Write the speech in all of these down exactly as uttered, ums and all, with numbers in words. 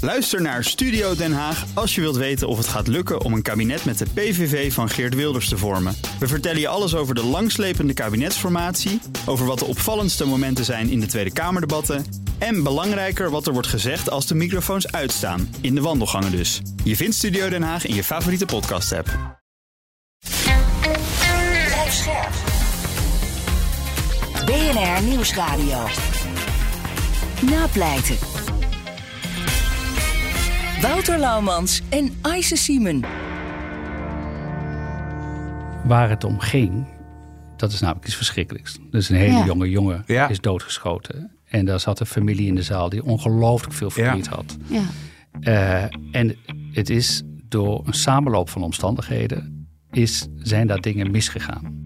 Luister naar Studio Den Haag als je wilt weten of het gaat lukken om een kabinet met de P V V van Geert Wilders te vormen. We vertellen je alles over de langslepende kabinetsformatie, over wat de opvallendste momenten zijn in de Tweede Kamerdebatten en belangrijker wat er wordt gezegd als de microfoons uitstaan, in de wandelgangen dus. Je vindt Studio Den Haag in je favoriete podcast-app. Blijf scherp. B N R Nieuwsradio. Napleiten. Wouter Laumans en Ayse Siemen. Waar het om ging, dat is namelijk iets verschrikkelijks. Dus een hele ja. jonge jongen ja. is doodgeschoten. En daar zat een familie in de zaal die ongelooflijk veel verdriet ja. had. Ja. Uh, en het is door een samenloop van omstandigheden is, zijn daar dingen misgegaan.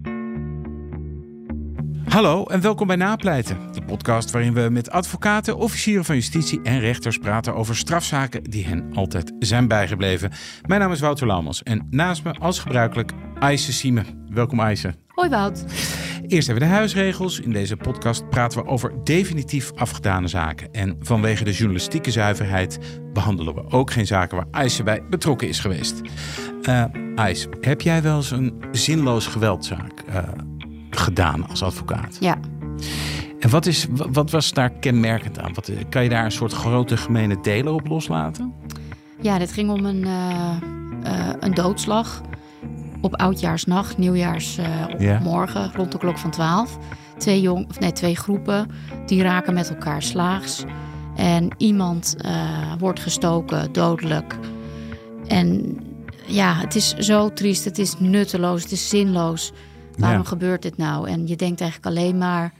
Hallo en welkom bij Napleiten, de podcast waarin we met advocaten, officieren van justitie en rechters praten over strafzaken die hen altijd zijn bijgebleven. Mijn naam is Wouter Laumans en naast me als gebruikelijk Ayse Siemen. Welkom Ayse. Hoi Wout. Eerst even de huisregels. In deze podcast praten we over definitief afgedane zaken. En vanwege de journalistieke zuiverheid behandelen we ook geen zaken waar Ayse bij betrokken is geweest. Uh, Ayse, heb jij wel eens een zinloos geweldzaak uh, gedaan als advocaat? Ja. En wat, is, wat was daar kenmerkend aan? Wat, kan je daar een soort grote gemene deler op loslaten? Ja, dit ging om een, uh, uh, een doodslag op oudjaarsnacht, nieuwjaars uh, op ja. morgen, rond de klok van twaalf. Twee, jong, of nee, twee groepen die raken met elkaar slaags. En iemand uh, wordt gestoken, dodelijk. En ja, het is zo triest, het is nutteloos, het is zinloos. Waarom ja. gebeurt dit nou? En je denkt eigenlijk alleen maar,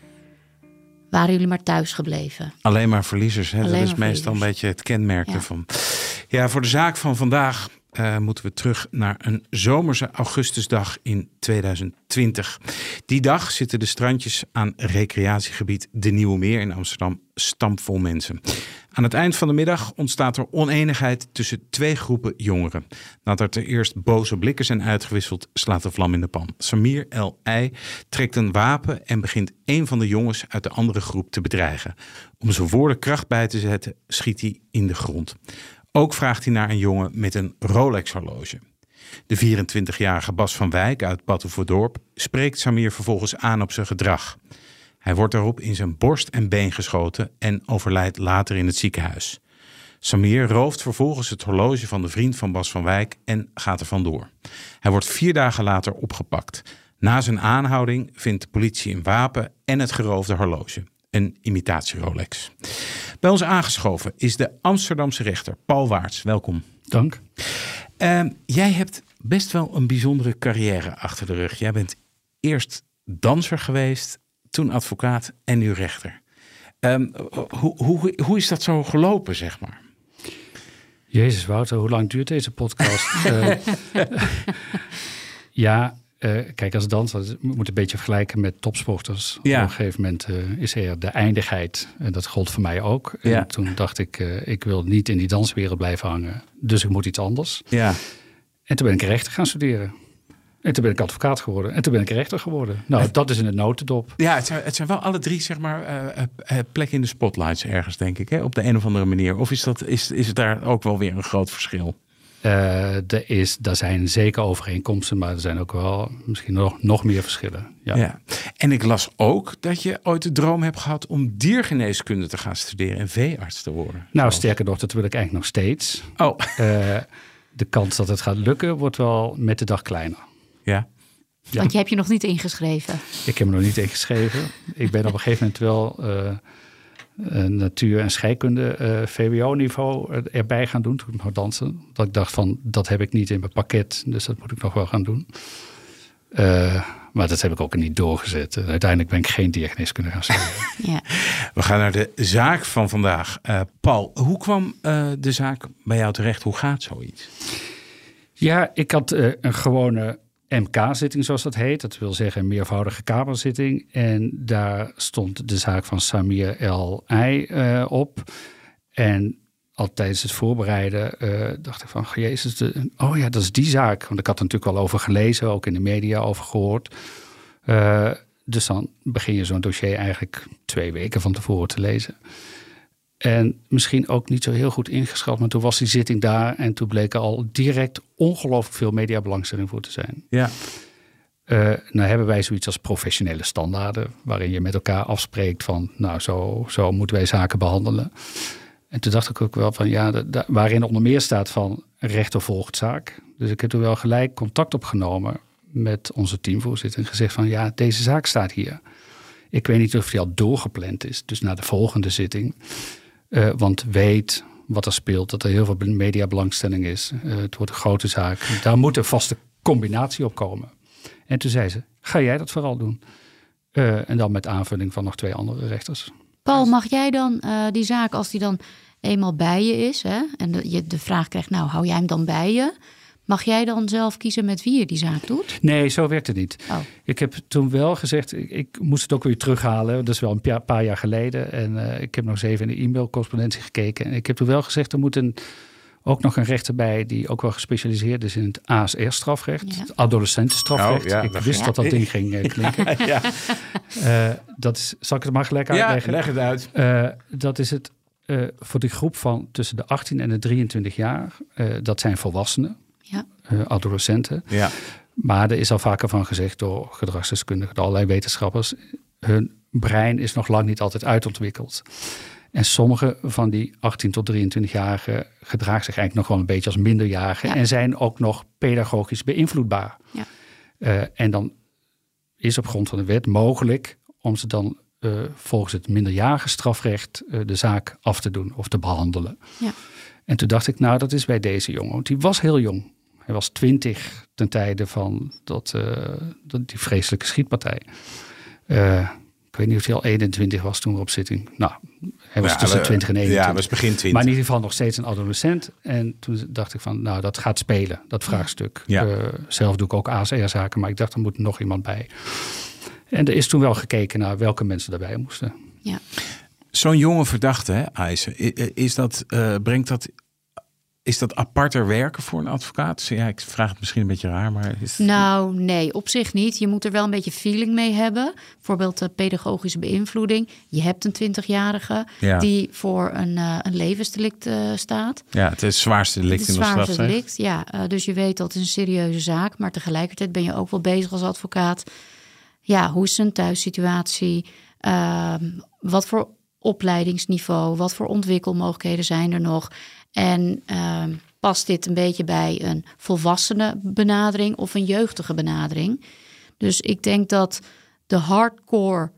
waren jullie maar thuis gebleven? Alleen maar verliezers, hè? Alleen dat is meestal verliezers. Een beetje het kenmerk ja. ervan. Ja, voor de zaak van vandaag uh, moeten we terug naar een zomerse augustusdag in tweeduizend twintig. Die dag zitten de strandjes aan recreatiegebied De Nieuwe Meer in Amsterdam stampvol mensen. Aan het eind van de middag ontstaat er oneenigheid tussen twee groepen jongeren. Nadat er eerst boze blikken zijn uitgewisseld, slaat de vlam in de pan. Samir El Ei trekt een wapen en begint een van de jongens uit de andere groep te bedreigen. Om zijn woorden kracht bij te zetten, schiet hij in de grond. Ook vraagt hij naar een jongen met een Rolex-horloge. De vierentwintigjarige Bas van Wijk uit Batuverdorp spreekt Samir vervolgens aan op zijn gedrag. Hij wordt daarop in zijn borst en been geschoten en overlijdt later in het ziekenhuis. Samir rooft vervolgens het horloge van de vriend van Bas van Wijk en gaat er vandoor. Hij wordt vier dagen later opgepakt. Na zijn aanhouding vindt de politie een wapen en het geroofde horloge. Een imitatie Rolex. Bij ons aangeschoven is de Amsterdamse rechter Paul Waarts. Welkom. Dank. Uh, jij hebt best wel een bijzondere carrière achter de rug. Jij bent eerst danser geweest, toen advocaat en nu rechter. Um, hoe, hoe, hoe is dat zo gelopen, zeg maar? Jezus Wouter, hoe lang duurt deze podcast? uh, ja, uh, kijk, als danser je moet een beetje vergelijken met topsporters. Ja. Op een gegeven moment uh, is er de eindigheid. En dat gold voor mij ook. En ja. toen dacht ik, uh, ik wil niet in die danswereld blijven hangen. Dus ik moet iets anders. Ja. En toen ben ik rechter gaan studeren. En toen ben ik advocaat geworden. En toen ben ik rechter geworden. Nou, het, dat is in het notendop. Ja, het zijn, het zijn wel alle drie, zeg maar, uh, uh, plekken in de spotlights ergens, denk ik. Hè? Op de een of andere manier. Of is, dat, is, is het daar ook wel weer een groot verschil? Uh, er, is, er zijn zeker overeenkomsten, maar er zijn ook wel misschien nog, nog meer verschillen. Ja. Ja. En ik las ook dat je ooit de droom hebt gehad om diergeneeskunde te gaan studeren en veearts te worden. Nou, zoals... sterker nog, dat wil ik eigenlijk nog steeds. Oh. Uh, de kans dat het gaat lukken wordt wel met de dag kleiner. Ja. Ja. Want je hebt je nog niet ingeschreven. Ik heb me nog niet ingeschreven. Ik ben op een gegeven moment wel uh, uh, natuur- en scheikunde uh, V W O-niveau erbij gaan doen. Toen ik nog dansen. Dat ik dacht van, dat heb ik niet in mijn pakket. Dus dat moet ik nog wel gaan doen. Uh, maar dat heb ik ook niet doorgezet. Uh, uiteindelijk ben ik geen diergeneeskunde gaan studeren. Ja. We gaan naar de zaak van vandaag. Uh, Paul, hoe kwam uh, de zaak bij jou terecht? Hoe gaat zoiets? Ja, ik had uh, een gewone M K-zitting, zoals dat heet. Dat wil zeggen een meervoudige kamerzitting. En daar stond de zaak van Samir El Ei uh, op. En al tijdens het voorbereiden uh, dacht ik van, jezus, de, oh ja, dat is die zaak. Want ik had er natuurlijk al over gelezen, ook in de media over gehoord. Uh, dus dan begin je zo'n dossier eigenlijk twee weken van tevoren te lezen. En misschien ook niet zo heel goed ingeschat. Maar toen was die zitting daar. En toen bleek er al direct ongelooflijk veel mediabelangstelling voor te zijn. Ja. Uh, nou hebben wij zoiets als professionele standaarden. Waarin je met elkaar afspreekt van, nou zo, zo moeten wij zaken behandelen. En toen dacht ik ook wel van, ja, de, de, waarin onder meer staat van rechter volgt zaak. Dus ik heb toen wel gelijk contact opgenomen met onze teamvoorzitter. En gezegd van, ja, deze zaak staat hier. Ik weet niet of die al doorgepland is. Dus naar de volgende zitting. Uh, want weet wat er speelt. Dat er heel veel mediabelangstelling is. Uh, het wordt een grote zaak. Daar moet een vaste combinatie op komen. En toen zei ze, ga jij dat vooral doen? Uh, en dan met aanvulling van nog twee andere rechters. Paul, mag jij dan uh, die zaak, als die dan eenmaal bij je is... Hè, en de, je de vraag krijgt, nou, hou jij hem dan bij je? Mag jij dan zelf kiezen met wie je die zaak doet? Nee, zo werkt het niet. Oh. Ik heb toen wel gezegd, ik, ik moest het ook weer terughalen. Dat is wel een paar, paar jaar geleden. En uh, ik heb nog eens even in de e-mailcorrespondentie gekeken. En ik heb toen wel gezegd, er moet een... ook nog een rechter bij die ook wel gespecialiseerd is in het A S R-strafrecht. Ja. Het adolescentenstrafrecht. Oh, ja, ik wist ja. dat dat ding ging uh, klinken. ja. uh, dat is, zal ik het maar gelijk uitleggen? Ja, leg het uit. Uh, dat is het uh, voor die groep van tussen de achttien en de drieëntwintig jaar. Uh, dat zijn volwassenen, ja. uh, adolescenten. Ja. Maar er is al vaker van gezegd door gedragsdeskundigen, door allerlei wetenschappers. Hun brein is nog lang niet altijd uitontwikkeld. En sommige van die achttien tot drieëntwintig-jarigen gedragen zich eigenlijk nog wel een beetje als minderjarigen. Ja. En zijn ook nog pedagogisch beïnvloedbaar. Ja. Uh, en dan is op grond van de wet mogelijk om ze dan uh, volgens het minderjarige strafrecht uh, de zaak af te doen of te behandelen. Ja. En toen dacht ik, nou dat is bij deze jongen. Want die was heel jong. Hij was twintig ten tijde van dat, uh, dat, die vreselijke schietpartij. Uh, Ik weet niet of hij al eenentwintig was toen we op zitting. Nou, hij was ja, tussen twintig en eenentwintig. Ja, was begin twintig. Maar in ieder geval nog steeds een adolescent. En toen dacht ik van, nou, dat gaat spelen, dat vraagstuk. Ja. Uh, zelf doe ik ook A S R-zaken, maar ik dacht, er moet nog iemand bij. En er is toen wel gekeken naar welke mensen daarbij moesten. Ja. Zo'n jonge verdachte, hè, Ayse, is dat, uh, brengt dat... Is dat aparter werken voor een advocaat? Ja, ik vraag het misschien een beetje raar, maar... Is het... Nou, nee, op zich niet. Je moet er wel een beetje feeling mee hebben. Bijvoorbeeld de pedagogische beïnvloeding. Je hebt een twintigjarige ja. die voor een, uh, een levensdelict uh, staat. Ja, het is het zwaarste delict in de strafrecht. Het zwaarste delict, ja. Uh, dus je weet dat het is een serieuze zaak. Maar tegelijkertijd ben je ook wel bezig als advocaat. Ja, hoe is zijn thuissituatie? Uh, wat voor opleidingsniveau? Wat voor ontwikkelmogelijkheden zijn er nog? En uh, past dit een beetje bij een volwassene benadering of een jeugdige benadering? Dus ik denk dat de hardcore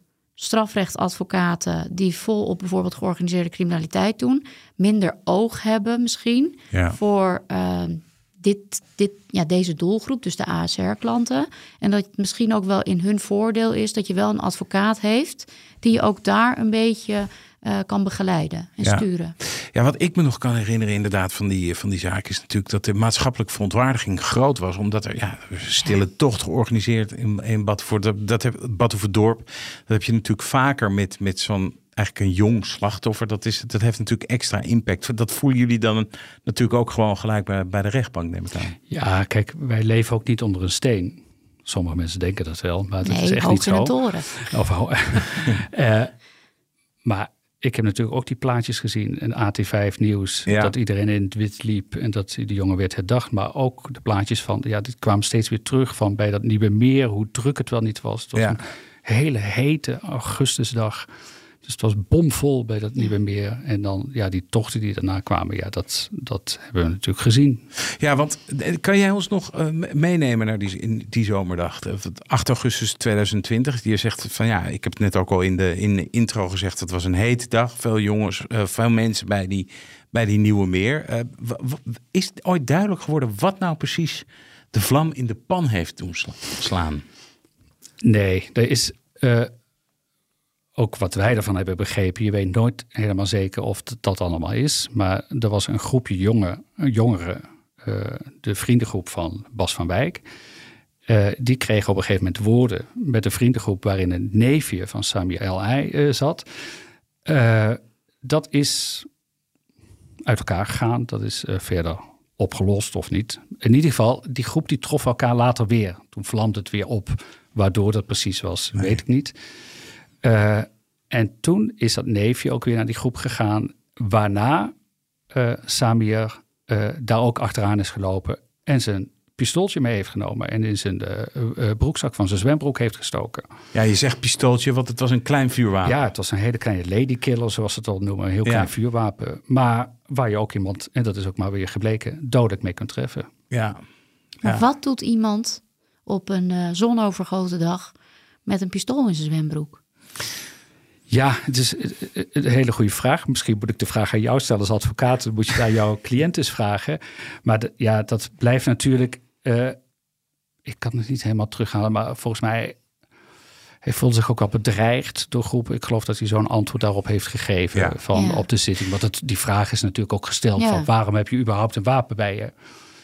strafrechtadvocaten die vol op bijvoorbeeld georganiseerde criminaliteit doen, minder oog hebben misschien ja. voor uh, dit, dit, ja, deze doelgroep, dus de A S R-klanten. En dat het misschien ook wel in hun voordeel is dat je wel een advocaat heeft die je ook daar een beetje uh, kan begeleiden en ja. sturen. Ja, wat ik me nog kan herinneren inderdaad van die, van die zaak is natuurlijk dat de maatschappelijke verontwaardiging groot was. Omdat er ja, een stille tocht georganiseerd in, in Batuverdorp. Dat, dat heb, Batuverdorp, dat heb je natuurlijk vaker met, met zo'n eigenlijk een jong slachtoffer. Dat, is, dat heeft natuurlijk extra impact. Dat voelen jullie dan natuurlijk ook gewoon gelijk bij, bij de rechtbank, neem ik aan. Ja, kijk, wij leven ook niet onder een steen. Sommige mensen denken dat wel, maar dat nee, is echt niet zo. Nee, hoog in de toren. Of, uh, maar ik heb natuurlijk ook die plaatjes gezien in A T vijf Nieuws. Ja. Dat iedereen in het wit liep en dat de jongen werd herdacht. Maar ook de plaatjes van, ja, dit kwam steeds weer terug van bij dat Nieuwe Meer, hoe druk het wel niet was. Het was ja. een hele hete augustusdag. Dus het was bomvol bij dat Nieuwe Meer. En dan, ja, die tochten die daarna kwamen, ja, dat, dat hebben we natuurlijk gezien. Ja, want kan jij ons nog uh, meenemen naar die, in die zomerdag? acht augustus tweeduizend twintig. Die zegt van, ja, ik heb het net ook al in de, in de intro gezegd. Het was een hete dag. Veel jongens, uh, veel mensen bij die, bij die Nieuwe Meer. Uh, w- w- is het ooit duidelijk geworden wat nou precies de vlam in de pan heeft doen slaan? Nee, er is... Uh, Ook wat wij ervan hebben begrepen, je weet nooit helemaal zeker of het dat allemaal is. Maar er was een groepje jonge, jongeren, uh, de vriendengroep van Bas van Wijk. Uh, die kregen op een gegeven moment woorden met een vriendengroep waarin een neefje van Sami El-Ei uh, zat. Uh, dat is uit elkaar gegaan, dat is uh, verder opgelost of niet. In ieder geval, die groep die trof elkaar later weer. Toen vlamde het weer op, waardoor dat precies was, nee. weet ik niet. Uh, en toen is dat neefje ook weer naar die groep gegaan waarna uh, Samir uh, daar ook achteraan is gelopen en zijn pistooltje mee heeft genomen en in zijn uh, uh, broekzak van zijn zwembroek heeft gestoken. Ja, je zegt pistooltje, want het was een klein vuurwapen. Ja, het was een hele kleine ladykiller, zoals ze het al noemen. Een heel klein ja. vuurwapen. Maar waar je ook iemand, en dat is ook maar weer gebleken, dodelijk mee kunt treffen. Ja. Maar ja. wat doet iemand op een uh, zonovergoten dag met een pistool in zijn zwembroek? Ja, het is een hele goede vraag. Misschien moet ik de vraag aan jou stellen als advocaat. Dan moet je daar jouw cliënt eens vragen. Maar de, ja, dat blijft natuurlijk... Uh, ik kan het niet helemaal terughalen, maar volgens mij... Hij voelde zich ook wel bedreigd door groepen. Ik geloof dat hij zo'n antwoord daarop heeft gegeven ja. van ja. op de zitting. Want het, die vraag is natuurlijk ook gesteld ja. van waarom heb je überhaupt een wapen bij je?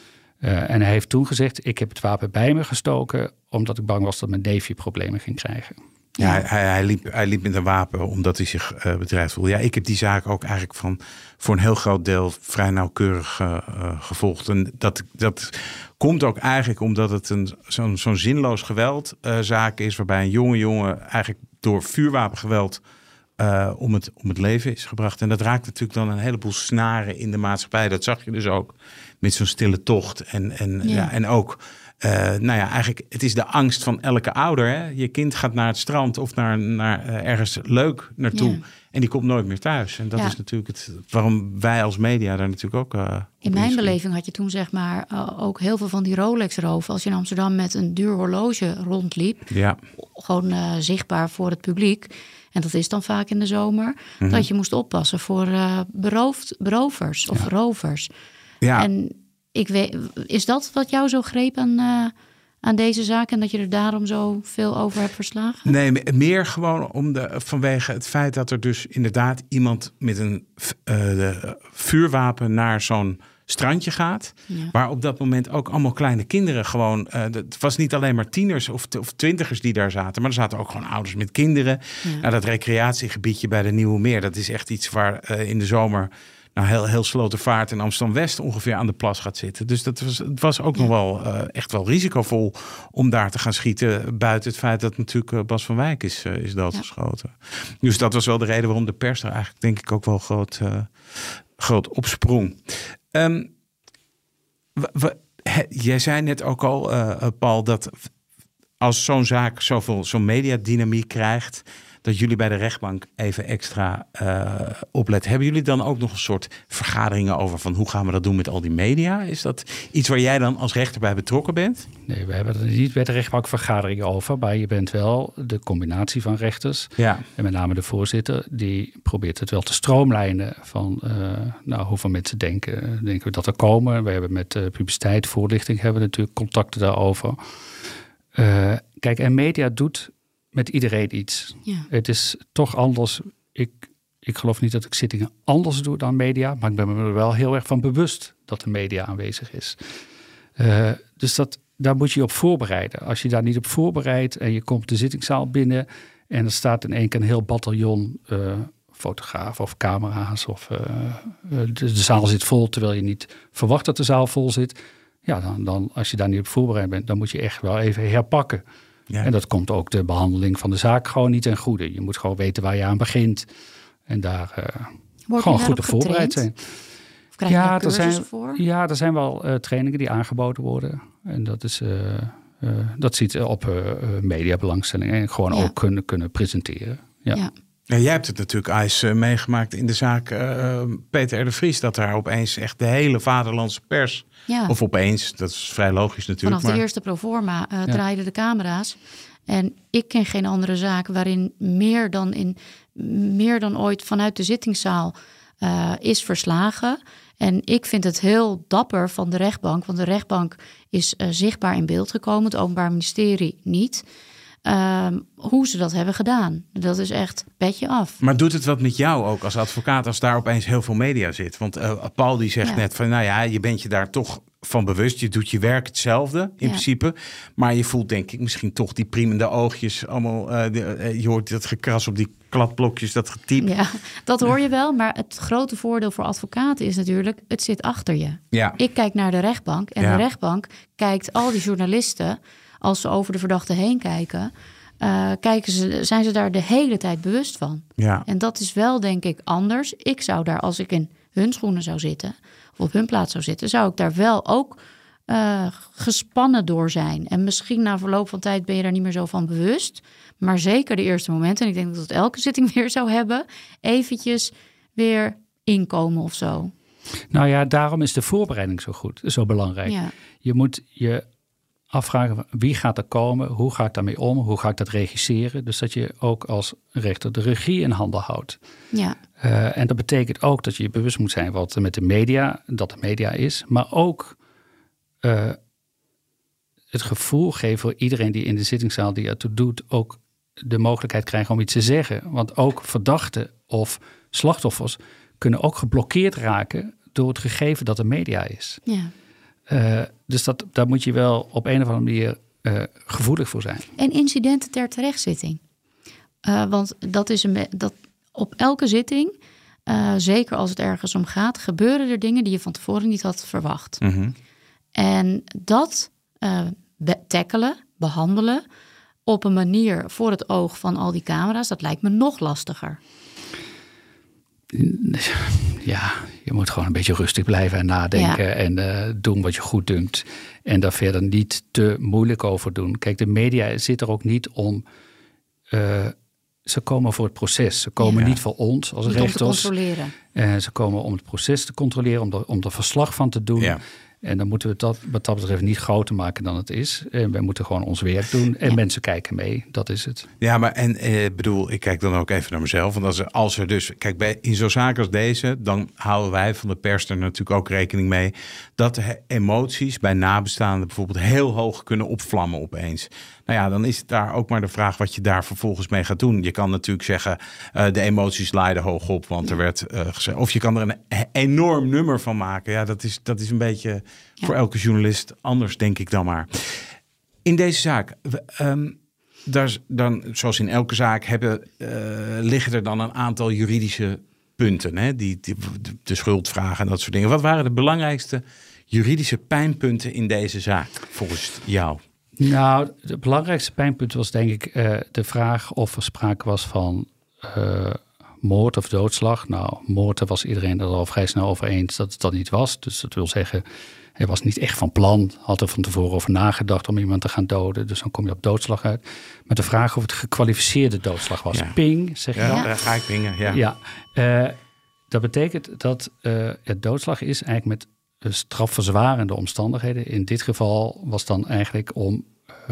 Uh, en hij heeft toen gezegd, ik heb het wapen bij me gestoken omdat ik bang was dat mijn neefje problemen ging krijgen. Ja, ja hij, hij, liep, hij liep met een wapen omdat hij zich uh, bedreigd voelde. Ja, ik heb die zaak ook eigenlijk van voor een heel groot deel vrij nauwkeurig uh, uh, gevolgd. En dat, dat komt ook eigenlijk omdat het een, zo'n, zo'n zinloos geweldzaak uh, is, waarbij een jonge jongen eigenlijk door vuurwapengeweld uh, om, het, om het leven is gebracht. En dat raakt natuurlijk dan een heleboel snaren in de maatschappij. Dat zag je dus ook met zo'n stille tocht. En, en, ja. Ja, en ook... Uh, nou ja, eigenlijk, het is de angst van elke ouder. Hè? Je kind gaat naar het strand of naar, naar uh, ergens leuk naartoe. Ja. En die komt nooit meer thuis. En dat ja. is natuurlijk het waarom wij als media daar natuurlijk ook... Uh, in mijn beleving had je toen zeg maar uh, ook heel veel van die Rolex-roven. Als je in Amsterdam met een duur horloge rondliep. Ja. Gewoon uh, zichtbaar voor het publiek. En dat is dan vaak in de zomer. Mm-hmm. Dat je moest oppassen voor uh, beroofd, berovers of ja. rovers. Ja. En... Ik weet, is dat wat jou zo greep aan, uh, aan deze zaak en dat je er daarom zo veel over hebt verslagen? Nee, meer gewoon om de, vanwege het feit dat er dus inderdaad iemand met een uh, de vuurwapen naar zo'n strandje gaat. Ja. Waar op dat moment ook allemaal kleine kinderen gewoon... Uh, het was niet alleen maar tieners of, of twintigers die daar zaten, maar er zaten ook gewoon ouders met kinderen. Ja. Nou, dat recreatiegebiedje bij de Nieuwe Meer, dat is echt iets waar uh, in de zomer... Nou, heel, heel Slotervaart in Amsterdam-West ongeveer aan de plas gaat zitten. Dus dat was, het was ook ja. nog wel uh, echt wel risicovol om daar te gaan schieten. Buiten het feit dat natuurlijk uh, Bas van Wijk is, uh, is doodgeschoten. Ja. Dus dat was wel de reden waarom de pers er eigenlijk denk ik ook wel groot, uh, groot opsprong. Um, w- w- he, jij zei net ook al, uh, Paul, dat als zo'n zaak zoveel zo'n mediadynamiek krijgt... dat jullie bij de rechtbank even extra uh, opletten. Hebben jullie dan ook nog een soort vergaderingen over... van hoe gaan we dat doen met al die media? Is dat iets waar jij dan als rechter bij betrokken bent? Nee, we hebben er niet bij de rechtbank vergaderingen over... maar je bent wel de combinatie van rechters... Ja. en met name de voorzitter... die probeert het wel te stroomlijnen... van uh, nou, hoeveel mensen denken, denken we dat er komen. We hebben met uh, publiciteit, voorlichting... hebben we natuurlijk contacten daarover. Uh, kijk, en media doet... met iedereen iets. Ja. Het is toch anders. Ik, ik geloof niet dat ik zittingen anders doe dan media... maar ik ben me er wel heel erg van bewust dat de media aanwezig is. Uh, dus dat, daar moet je op voorbereiden. Als je daar niet op voorbereidt en je komt de zittingszaal binnen... en er staat in één keer een heel bataljon uh, fotografen of camera's... of uh, de, de zaal zit vol terwijl je niet verwacht dat de zaal vol zit... ja, dan, dan als je daar niet op voorbereid bent... dan moet je echt wel even herpakken... Ja. En dat komt ook de behandeling van de zaak gewoon niet ten goede. Je moet gewoon weten waar je aan begint. En daar uh, gewoon goed op voorbereid zijn. Of krijg je ja, er zijn, voor? Ja, er zijn wel uh, trainingen die aangeboden worden. En dat is uh, uh, dat ziet op uh, mediabelangstelling. En gewoon ja. ook kunnen, kunnen presenteren. Ja. Ja. Ja, jij hebt het natuurlijk, Ais, uh, meegemaakt in de zaak uh, Peter R. de Vries... dat daar opeens echt de hele vaderlandse pers... Ja. Of opeens, dat is vrij logisch natuurlijk. Vanaf de maar... eerste proforma uh, ja. draaiden de camera's. En ik ken geen andere zaak waarin meer dan, in, meer dan ooit vanuit de zittingszaal uh, is verslagen. En ik vind het heel dapper van de rechtbank. Want de rechtbank is uh, zichtbaar in beeld gekomen. Het Openbaar Ministerie niet. Uh, hoe ze dat hebben gedaan. Dat is echt petje af. Maar doet het wat met jou ook als advocaat... als daar opeens heel veel media zit? Want uh, Paul die zegt ja. net van... nou ja, je bent je daar toch van bewust. Je doet je werk hetzelfde in ja. principe. Maar je voelt denk ik misschien toch die priemende oogjes. Allemaal, uh, de, uh, je hoort dat gekras op die kladblokjes, dat getyp. Ja, dat hoor je wel. Maar het grote voordeel voor advocaten is natuurlijk... het zit achter je. Ja. Ik kijk naar de rechtbank. En ja. de rechtbank kijkt al die journalisten... als ze over de verdachte heen kijken... Uh, kijken ze, zijn ze daar de hele tijd bewust van. Ja. En dat is wel, denk ik, anders. Ik zou daar, als ik in hun schoenen zou zitten, of op hun plaats zou zitten, zou ik daar wel ook uh, gespannen door zijn. En misschien na verloop van tijd ben je daar niet meer zo van bewust. Maar zeker de eerste momenten, en ik denk dat het elke zitting weer zou hebben, eventjes weer inkomen of zo. Nou ja, daarom is de voorbereiding zo goed, zo belangrijk. Ja. Je moet je afvragen, wie gaat er komen? Hoe ga ik daarmee om? Hoe ga ik dat regisseren? Dus dat je ook als rechter de regie in handen houdt. Ja. Uh, en dat betekent ook dat je je bewust moet zijn wat er met de media, dat de media is. Maar ook uh, het gevoel geven voor iedereen die in de zittingszaal die ertoe doet, ook de mogelijkheid krijgen om iets te zeggen. Want ook verdachten of slachtoffers kunnen ook geblokkeerd raken door het gegeven dat er media is. Ja. Uh, dus dat, daar moet je wel op een of andere manier uh, gevoelig voor zijn. En incidenten ter terechtzitting. Uh, want dat is een, dat op elke zitting, uh, zeker als het ergens om gaat, gebeuren er dingen die je van tevoren niet had verwacht. Mm-hmm. En dat uh, be- tackelen, behandelen op een manier voor het oog van al die camera's, dat lijkt me nog lastiger. Ja, je moet gewoon een beetje rustig blijven en nadenken ja. en uh, doen wat je goed dunkt. En daar verder niet te moeilijk over doen. Kijk, de media zit er ook niet om. Uh, ze komen voor het proces. Ze komen ja. niet voor ons als niet rechters. Om te controleren. Uh, ze komen om het proces te controleren, om er, om er verslag van te doen. Ja. En dan moeten we dat wat dat betreft niet groter maken dan het is. En wij moeten gewoon ons werk doen. En ja. mensen kijken mee. Dat is het. Ja, maar en eh, bedoel, ik kijk dan ook even naar mezelf. Want als er, als er dus, kijk, bij, in zo'n zaak als deze, dan houden wij van de pers er natuurlijk ook rekening mee dat de emoties bij nabestaanden bijvoorbeeld heel hoog kunnen opvlammen opeens. Nou ja, dan is het daar ook maar de vraag wat je daar vervolgens mee gaat doen. Je kan natuurlijk zeggen, uh, de emoties laaiden hoog op, want er werd uh, gezegd. Of je kan er een enorm nummer van maken. Ja, dat is, dat is een beetje ja. voor elke journalist anders, denk ik dan maar. In deze zaak, um, daar, dan, zoals in elke zaak, hebben, uh, liggen er dan een aantal juridische punten. Hè? Die, die, de schuldvragen en dat soort dingen. Wat waren de belangrijkste juridische pijnpunten in deze zaak, volgens jou? Nou, het belangrijkste pijnpunt was denk ik uh, de vraag of er sprake was van uh, moord of doodslag. Nou, moord, daar was iedereen er al vrij snel over eens dat het dat niet was. Dus dat wil zeggen, hij was niet echt van plan, had er van tevoren over nagedacht om iemand te gaan doden. Dus dan kom je op doodslag uit. Maar de vraag of het gekwalificeerde doodslag was. Ja. Ping, zeg je ja, dan? Daar ga ik pingen, ja. ja uh, dat betekent dat uh, het doodslag is eigenlijk met strafverzwarende omstandigheden. In dit geval was dan eigenlijk om. Uh,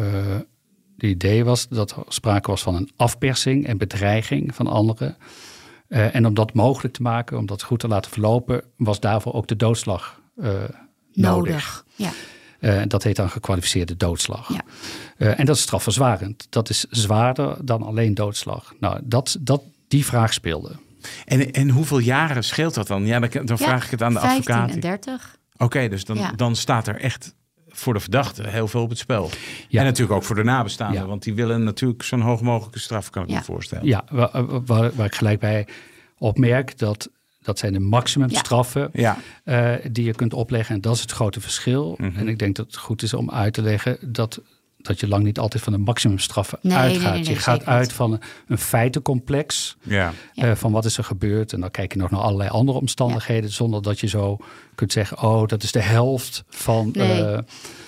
de idee was dat er sprake was van een afpersing en bedreiging van anderen. Uh, en om dat mogelijk te maken, om dat goed te laten verlopen, was daarvoor ook de doodslag uh, nodig. nodig. Ja. Uh, dat heet dan gekwalificeerde doodslag. Ja. Uh, en dat is strafverzwarend. Dat is zwaarder dan alleen doodslag. Nou, dat, dat, die vraag speelde. En, en hoeveel jaren scheelt dat dan? Ja, dan, dan vraag ja, ik het aan de advocaat. vijftien en dertig. Oké, okay, dus dan, ja. dan staat er echt voor de verdachte heel veel op het spel. Ja. En natuurlijk ook voor de nabestaanden. Ja. Want die willen natuurlijk zo'n hoog mogelijke straf, kan ik ja. me voorstellen. Ja, waar, waar, waar ik gelijk bij opmerk, dat, dat zijn de maximumstraffen ja. uh, die je kunt opleggen. En dat is het grote verschil. Mm-hmm. En ik denk dat het goed is om uit te leggen dat, dat je lang niet altijd van de maximumstraffen nee, uitgaat. Nee, nee, nee, je gaat uit van een, een feitencomplex. Ja. Uh, van wat is er gebeurd. En dan kijk je nog naar allerlei andere omstandigheden. Ja. Zonder dat je zo kunt zeggen, oh, dat is de helft van. Nee. Uh,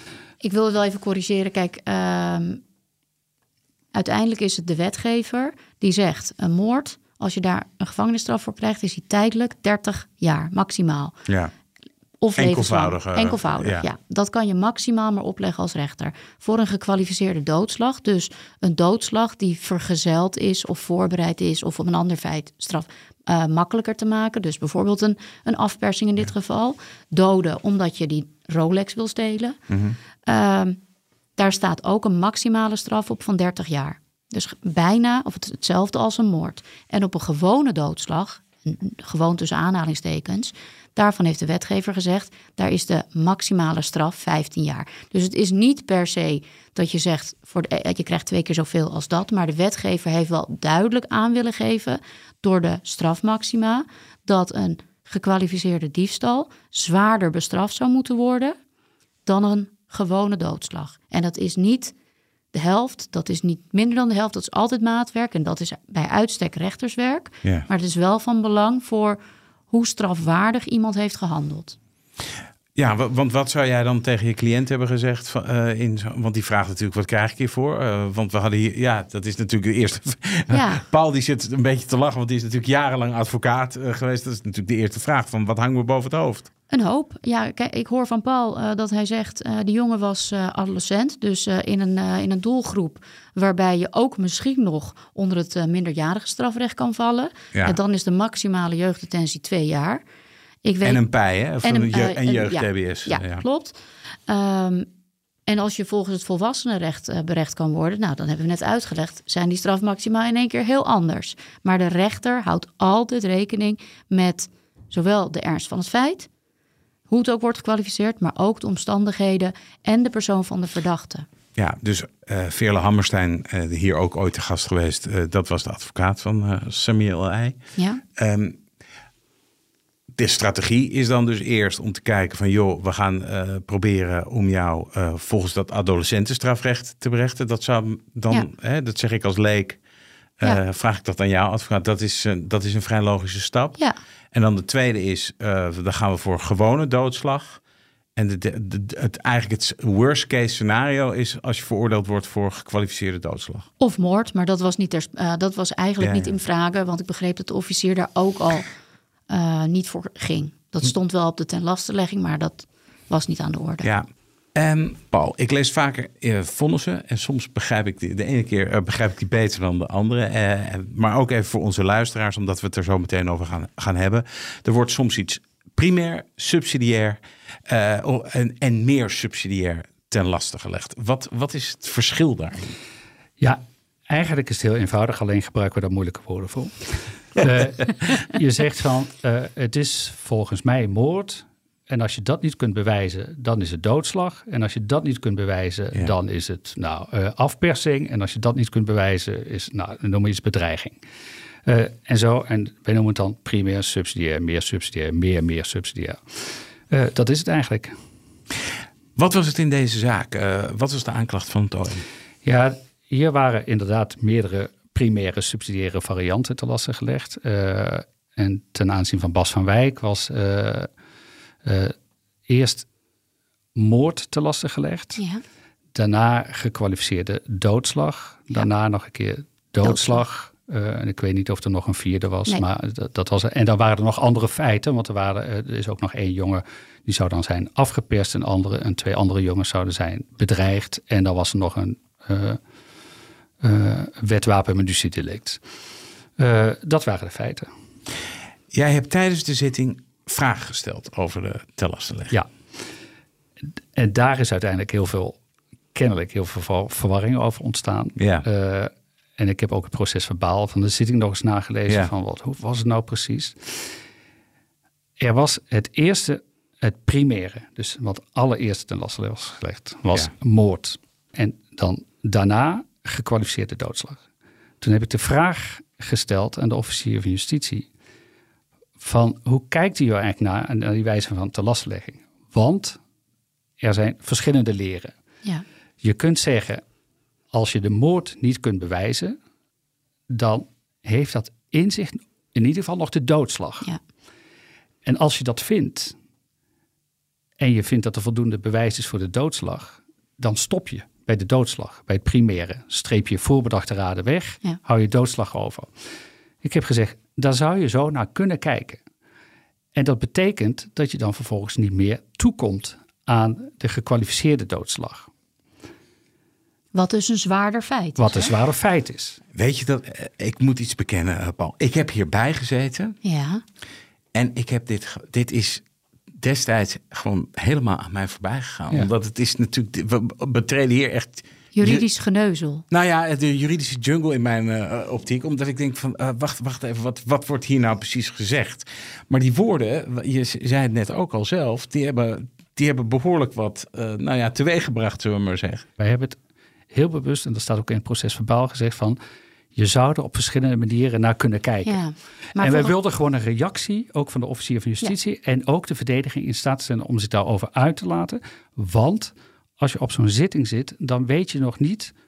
ik wil het wel even corrigeren. Kijk, uh, uiteindelijk is het de wetgever die zegt, een moord, als je daar een gevangenisstraf voor krijgt, is die tijdelijk dertig jaar maximaal. Ja. Of enkelvoudig. Uh, enkelvoudig, ja. ja. Dat kan je maximaal maar opleggen als rechter. Voor een gekwalificeerde doodslag, dus een doodslag die vergezeld is of voorbereid is of om een ander feit straf uh, makkelijker te maken. Dus bijvoorbeeld een, een afpersing in dit ja. geval. Doden omdat je die Rolex wil stelen. Mm-hmm. Uh, daar staat ook een maximale straf op van dertig jaar. Dus bijna of het, hetzelfde als een moord. En op een gewone doodslag, gewoon tussen aanhalingstekens, daarvan heeft de wetgever gezegd, daar is de maximale straf vijftien jaar. Dus het is niet per se dat je zegt, voor de, je krijgt twee keer zoveel als dat, maar de wetgever heeft wel duidelijk aan willen geven door de strafmaxima dat een gekwalificeerde diefstal zwaarder bestraft zou moeten worden dan een gewone doodslag. En dat is niet de helft, dat is niet minder dan de helft. Dat is altijd maatwerk en dat is bij uitstek rechterswerk. Ja. Maar het is wel van belang voor hoe strafwaardig iemand heeft gehandeld. Ja, want wat zou jij dan tegen je cliënt hebben gezegd? Van, uh, in, want die vraagt natuurlijk, wat krijg ik hiervoor? Uh, want we hadden hier, ja, dat is natuurlijk de eerste. Ja. Paul die zit een beetje te lachen, want die is natuurlijk jarenlang advocaat uh, geweest. Dat is natuurlijk de eerste vraag van, wat hangen we boven het hoofd? Een hoop. Ja, kijk, ik hoor van Paul uh, dat hij zegt, uh, die jongen was uh, adolescent. Dus uh, in, een, uh, in een doelgroep waarbij je ook misschien nog onder het uh, minderjarige strafrecht kan vallen. Ja. En dan is de maximale jeugddetentie twee jaar. Ik weet, en een pij, hè? Of en een, een, je, uh, en jeugd-T B S. Ja, ja, ja, klopt. Um, en als je volgens het volwassenenrecht uh, berecht kan worden, nou, dan hebben we net uitgelegd, zijn die strafmaxima in één keer heel anders. Maar de rechter houdt altijd rekening met zowel de ernst van het feit, hoe het ook wordt gekwalificeerd, maar ook de omstandigheden en de persoon van de verdachte. Ja, dus uh, Veerle Hammerstein, uh, hier ook ooit te gast geweest, uh, dat was de advocaat van uh, Samir El-Ei. Ja. Um, De strategie is dan dus eerst om te kijken van, joh, we gaan uh, proberen om jou uh, volgens dat adolescentenstrafrecht te berechten. Dat zou dan, ja. hè, dat zeg ik als leek, uh, ja. vraag ik dat aan jou, advocaat. Dat is, uh, dat is een vrij logische stap. Ja. En dan de tweede is, uh, dan gaan we voor gewone doodslag. En de, de, de, het, eigenlijk het worst case scenario is als je veroordeeld wordt voor gekwalificeerde doodslag. Of moord, maar dat was, niet ter, uh, dat was eigenlijk ja, niet ja. in vragen, want ik begreep dat de officier daar ook al uh, niet voor ging. Dat stond wel op de tenlastenlegging, maar dat was niet aan de orde. Ja. Um, Paul, ik lees vaker uh, vonnissen en soms begrijp ik die, de ene keer uh, begrijp ik die beter dan de andere. Uh, maar ook even voor onze luisteraars, omdat we het er zo meteen over gaan, gaan hebben. Er wordt soms iets primair, subsidiair uh, en, en meer subsidiair ten laste gelegd. Wat, wat is het verschil daarin? Ja, eigenlijk is het heel eenvoudig, alleen gebruiken we daar moeilijke woorden voor. uh, je zegt van, uh, het is volgens mij moord. En als je dat niet kunt bewijzen, dan is het doodslag. En als je dat niet kunt bewijzen, ja. dan is het nou, uh, afpersing. En als je dat niet kunt bewijzen, is, nou, dan noem je het bedreiging. Uh, en zo, en wij noemen het dan primair, subsidiair, meer subsidiair, meer, meer subsidiair. Uh, dat is het eigenlijk. Wat was het in deze zaak? Uh, wat was de aanklacht van het O M? Ja, hier waren inderdaad meerdere primaire subsidiaire varianten te lasten gelegd. Uh, en ten aanzien van Bas van Wijk was uh, uh, eerst moord te lasten gelegd. Ja. Daarna gekwalificeerde doodslag. Daarna ja. nog een keer doodslag. doodslag. Uh, en ik weet niet of er nog een vierde was, nee. maar dat, dat was er. En dan waren er nog andere feiten, want er, waren, uh, er is ook nog één jongen die zou dan zijn afgeperst en, andere, en twee andere jongens zouden zijn bedreigd. En dan was er nog een uh, uh, wetwapenmunitiedelict. Uh, dat waren de feiten. Jij hebt tijdens de zitting vragen gesteld over de tellastenlegging. Ja, en daar is uiteindelijk heel veel, kennelijk heel veel verwarring over ontstaan. Ja. Uh, En ik heb ook het proces verbaal van de zitting nog eens nagelezen. Ja. Van wat, hoe was het nou precies? Er was het eerste, het primaire. Dus wat allereerst ten laste was gelegd, was ja. moord. En dan daarna gekwalificeerde doodslag. Toen heb ik de vraag gesteld aan de officier van justitie. Van hoe kijkt u eigenlijk naar, naar die wijze van ten lastelegging? Want er zijn verschillende leren. Ja. Je kunt zeggen, als je de moord niet kunt bewijzen, dan heeft dat in zich in ieder geval nog de doodslag. Ja. En als je dat vindt, en je vindt dat er voldoende bewijs is voor de doodslag, dan stop je bij de doodslag, bij het primaire. Streep je voorbedachte raden weg, ja. hou je doodslag over. Ik heb gezegd, daar zou je zo naar kunnen kijken. En dat betekent dat je dan vervolgens niet meer toekomt aan de gekwalificeerde doodslag. Wat dus een zwaarder feit is. Wat een zwaarder feit is. Weet je dat, ik moet iets bekennen, Paul. Ik heb hierbij gezeten. Ja. En ik heb dit, dit is destijds gewoon helemaal aan mij voorbij gegaan. Ja. Omdat het is natuurlijk, we betreden hier echt... Juridisch geneuzel. Nou ja, de juridische jungle in mijn uh, optiek. Omdat ik denk van, uh, wacht, wacht even, wat, wat wordt hier nou precies gezegd? Maar die woorden, je zei het net ook al zelf, die hebben, die hebben behoorlijk wat uh, nou ja, teweeggebracht, zullen we maar zeggen. Wij hebben het heel bewust, en dat staat ook in het proces verbaal gezegd van, je zou er op verschillende manieren naar kunnen kijken. Ja, maar en wij voor... wilden gewoon een reactie, ook van de officier van justitie, ja. en ook de verdediging in staat stellen om zich daarover uit te laten. Want als je op zo'n zitting zit, dan weet je nog niet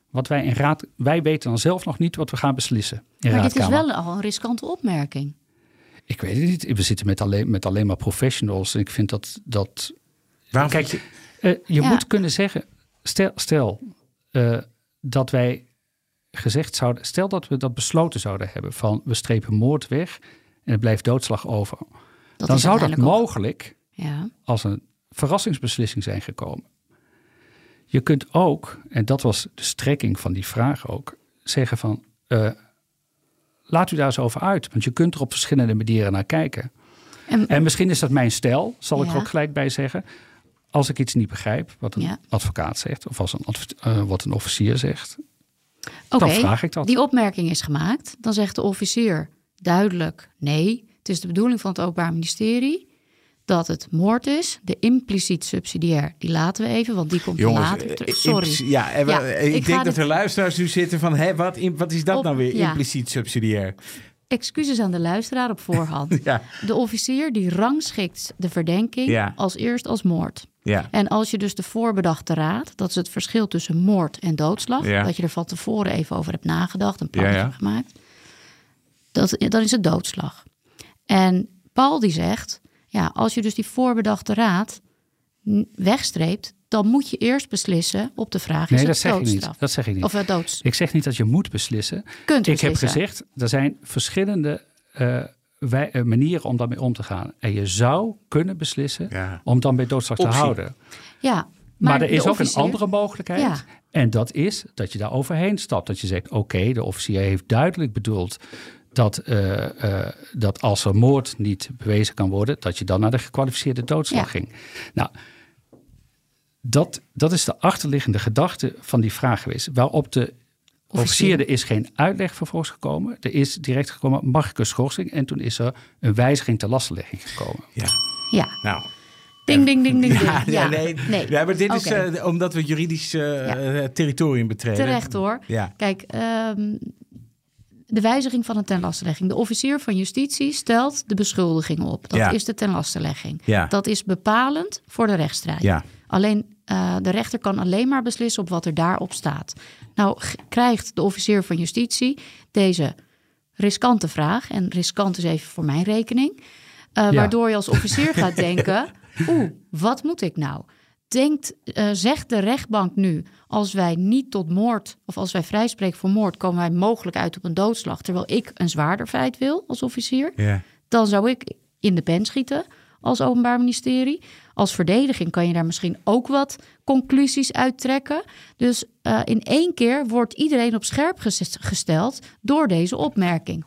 Wat wij in raad, wij weten dan zelf nog niet wat we gaan beslissen. In maar dit is raadkamer. wel al een riskante opmerking. Ik weet het niet. We zitten met alleen, met alleen maar professionals. En ik vind dat... dat Waarom kijk, vind je, uh, je Ja. moet kunnen zeggen... Stel, stel uh, dat wij gezegd zouden... Stel dat we dat besloten zouden hebben van... we strepen moord weg en het blijft doodslag over. Dat dan is zou dat uiteindelijk ook- mogelijk Ja. als een verrassingsbeslissing zijn gekomen. Je kunt ook, en dat was de strekking van die vraag ook... zeggen van... Uh, laat u daar eens over uit. Want je kunt er op verschillende manieren naar kijken. En, En misschien is dat mijn stijl, zal ik Ja. er ook gelijk bij zeggen. Als ik iets niet begrijp, wat een Ja. advocaat zegt... of als een, adv- uh, wat een officier zegt, Oké, dan vraag ik dat. Die opmerking is gemaakt. Dan zegt de officier duidelijk nee. Het is de bedoeling van het Openbaar Ministerie dat het moord is. De impliciet subsidiair, die laten we even, want die komt Jongens, later. ter- eh, Sorry. implici- Ja, en we- Ja, ik, ik ga denk dat dit- er luisteraars nu zitten van... Hé, wat, im- wat is dat Op- nou weer, ja. impliciet subsidiair? Excuses aan de luisteraar op voorhand. Ja, De officier die rangschikt de verdenking Ja. als eerst als moord. ja. En als je dus de voorbedachte raad, dat is het verschil tussen moord en doodslag, Ja. dat je er van tevoren even over hebt nagedacht, een plan Ja, ja. hebt gemaakt, dat, dan is het doodslag. En Paul die zegt, ja, als je dus die voorbedachte raad n- wegstreept, dan moet je eerst beslissen op de vraag, Nee, is dat het zeg ik doodstraf? niet. Dat zeg ik niet. Of het doods. Ik zeg niet dat je moet beslissen. Kunt Ik heb beslissen. gezegd, er zijn verschillende uh, wij, uh, manieren om daarmee om te gaan. En je zou kunnen beslissen Ja. om dan bij doodslag Optie. te houden. Ja, Maar, maar er is de ook een officier- andere mogelijkheid. Ja. En dat is dat je daar overheen stapt. Dat je zegt, oké, okay, de officier heeft duidelijk bedoeld... Dat, uh, uh, dat als er moord niet bewezen kan worden... dat je dan naar de gekwalificeerde doodslag Ja. ging. Nou, dat, dat is de achterliggende gedachte van die vraag geweest. Waarop de officier, er is geen uitleg vervolgens gekomen. Er is direct gekomen, mag ik een schorsing? En toen is er een wijziging ter lastenlegging gekomen. Ja, Ja, nou... ding, ding, ding, ding, ding. Ja, ja, nee. nee. Ja, maar dit is Oké. uh, omdat we juridisch uh, Ja. territorium betreden. Terecht hoor. Ja. Kijk, um, de wijziging van een tenlastenlegging. De officier van justitie stelt de beschuldiging op. Dat Ja. is de tenlastenlegging. Ja. Dat is bepalend voor de rechtsstrijd. Ja. Alleen uh, de rechter kan alleen maar beslissen op wat er daarop staat. Nou g- krijgt de officier van justitie deze riskante vraag. En riskant is even voor mijn rekening. Uh, Ja. Waardoor je als officier gaat denken... oeh, wat moet ik nou? Denkt, uh, zegt de rechtbank nu... als wij niet tot moord of als wij vrijspreken voor moord... komen wij mogelijk uit op een doodslag... terwijl ik een zwaarder feit wil als officier... Ja. dan zou ik in de pen schieten als Openbaar Ministerie. Als verdediging kan je daar misschien ook wat conclusies uittrekken. Dus uh, in één keer wordt iedereen op scherp ges- gesteld door deze opmerking.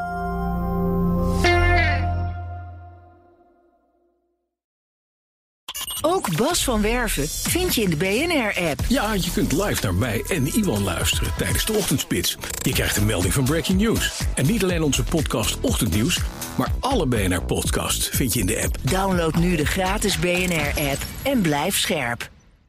Ook Bas van Werven vind je in de B N R-app. Ja, je kunt live naar mij en Iwan luisteren tijdens de ochtendspits. Je krijgt een melding van Breaking News. En niet alleen onze podcast Ochtendnieuws, maar alle B N R-podcasts vind je in de app. Download nu de gratis B N R-app en blijf scherp.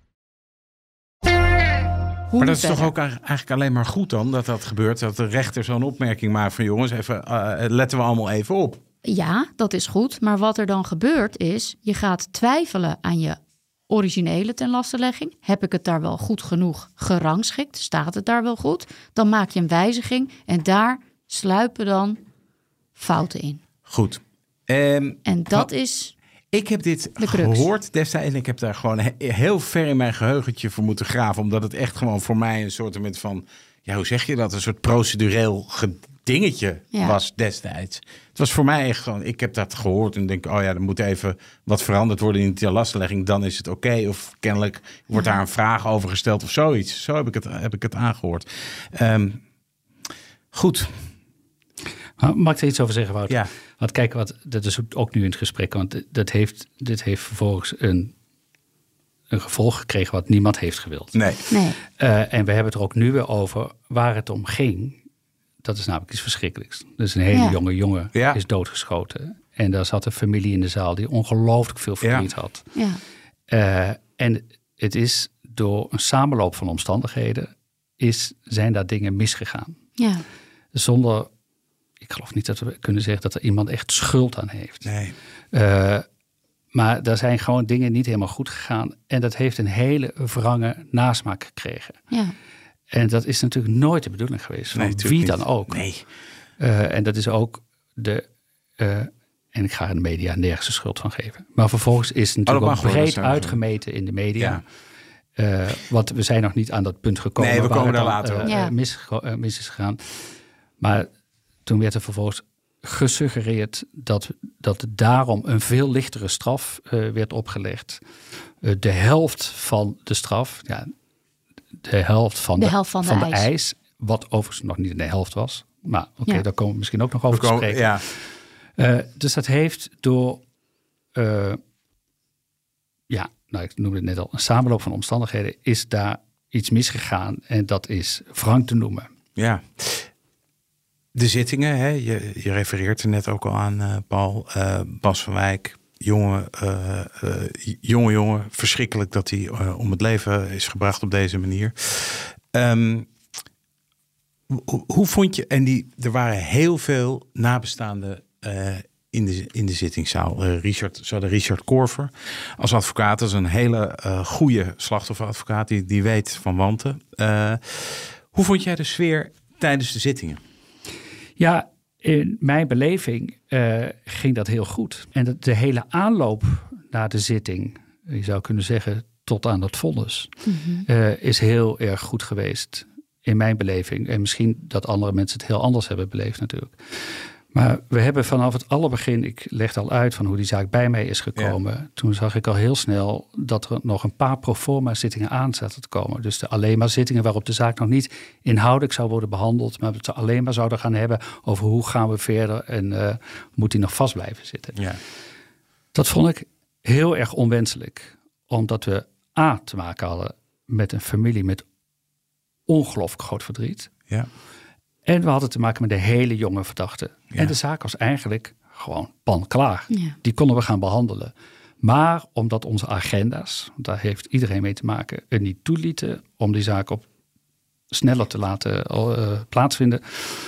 Hoe Maar dat is verder? toch ook eigenlijk alleen maar goed dan dat dat gebeurt. Dat de rechter zo'n opmerking maakt van jongens, even, uh, letten we allemaal even op. Ja, dat is goed. Maar wat er dan gebeurt is, je gaat twijfelen aan je originele tenlastenlegging. Heb ik het daar wel goed genoeg gerangschikt? Staat het daar wel goed? Dan maak je een wijziging en daar sluipen dan fouten in. Goed. Um, En dat is... Ik heb dit De crux. gehoord destijds en ik heb daar gewoon he- heel ver in mijn geheugentje voor moeten graven. Omdat het echt gewoon voor mij een soort van, ja, hoe zeg je dat? Een soort procedureel dingetje Ja. was destijds. Het was voor mij echt gewoon, ik heb dat gehoord en denk, oh ja, er moet even wat veranderd worden in de lastenlegging. Dan is het oké. Okay. Of kennelijk wordt daar een vraag over gesteld of zoiets. Zo heb ik het, heb ik het aangehoord. Um, goed. Mag ik er iets over zeggen, Wouter? Ja. Want kijk, wat, dat is ook nu in het gesprek. Want dat heeft, dit heeft vervolgens een, een gevolg gekregen wat niemand heeft gewild. Nee. Nee. Uh, en we hebben het er ook nu weer over waar het om ging. Dat is namelijk iets verschrikkelijks. Dus een hele Ja. jonge jongen Ja. is doodgeschoten. En daar zat een familie in de zaal die ongelooflijk veel verdriet Ja. had. Ja. Uh, en het is door een samenloop van omstandigheden is, zijn daar dingen misgegaan. Ja. Zonder, ik geloof niet dat we kunnen zeggen dat er iemand echt schuld aan heeft. Nee. Uh, maar daar zijn gewoon dingen niet helemaal goed gegaan. En dat heeft een hele wrange nasmaak gekregen. Ja. En dat is natuurlijk nooit de bedoeling geweest. Van Nee, wie niet. dan ook. Nee. Uh, en dat is ook de... Uh, en ik ga de media nergens de schuld van geven. Maar vervolgens is het natuurlijk oh, ook breed uitgemeten in de media. Ja. Uh, want we zijn nog niet aan dat punt gekomen. Nee, we komen daar dan, later uh, ja. mis, uh, mis is gegaan. Maar toen werd er vervolgens gesuggereerd dat, dat daarom een veel lichtere straf uh, werd opgelegd. Uh, de helft van de straf, ja, de helft van de, de, helft van de, van de ijs. ijs, wat overigens nog niet in de helft was. Maar oké, okay, ja. daar komen we misschien ook nog over we komen, te spreken. Ja. Uh, dus dat heeft door, uh, ja, nou ik noemde het net al, een samenloop van omstandigheden is daar iets misgegaan. En dat is wrang te noemen. Ja. De zittingen, hè? Je, je refereert er net ook al aan, uh, Paul. Uh, Bas van Wijk, jonge, uh, uh, jonge jongen. Verschrikkelijk dat hij uh, om het leven is gebracht op deze manier. Um, hoe, hoe vond je, en die, er waren heel veel nabestaanden uh, in, de, in de zittingszaal. Uh, Richard, zo de Richard Korver als advocaat. Dat is een hele uh, goede slachtofferadvocaat. Die, die weet van wanten. Uh, hoe vond jij de sfeer tijdens de zittingen? Ja, in mijn beleving uh, ging dat heel goed. En de, de hele aanloop naar de zitting, je zou kunnen zeggen tot aan dat vonnis, mm-hmm. uh, is heel erg goed geweest in mijn beleving. En misschien dat andere mensen het heel anders hebben beleefd natuurlijk. Maar we hebben vanaf het allerbegin, ik legde al uit van hoe die zaak bij mij is gekomen. Ja. Toen zag ik al heel snel dat er nog een paar proforma zittingen aan zaten te komen. Dus de alleen maar zittingen waarop de zaak nog niet inhoudelijk zou worden behandeld. Maar we het alleen maar zouden gaan hebben over hoe gaan we verder en uh, moet die nog vast blijven zitten. Ja. Dat vond ik heel erg onwenselijk. Omdat we A, te maken hadden met een familie met ongelooflijk groot verdriet. Ja. En we hadden te maken met een hele jonge verdachte. Ja. En de zaak was eigenlijk gewoon panklaar. Ja. Die konden we gaan behandelen. Maar omdat onze agenda's, daar heeft iedereen mee te maken, het niet toelieten om die zaak op sneller te laten uh, plaatsvinden.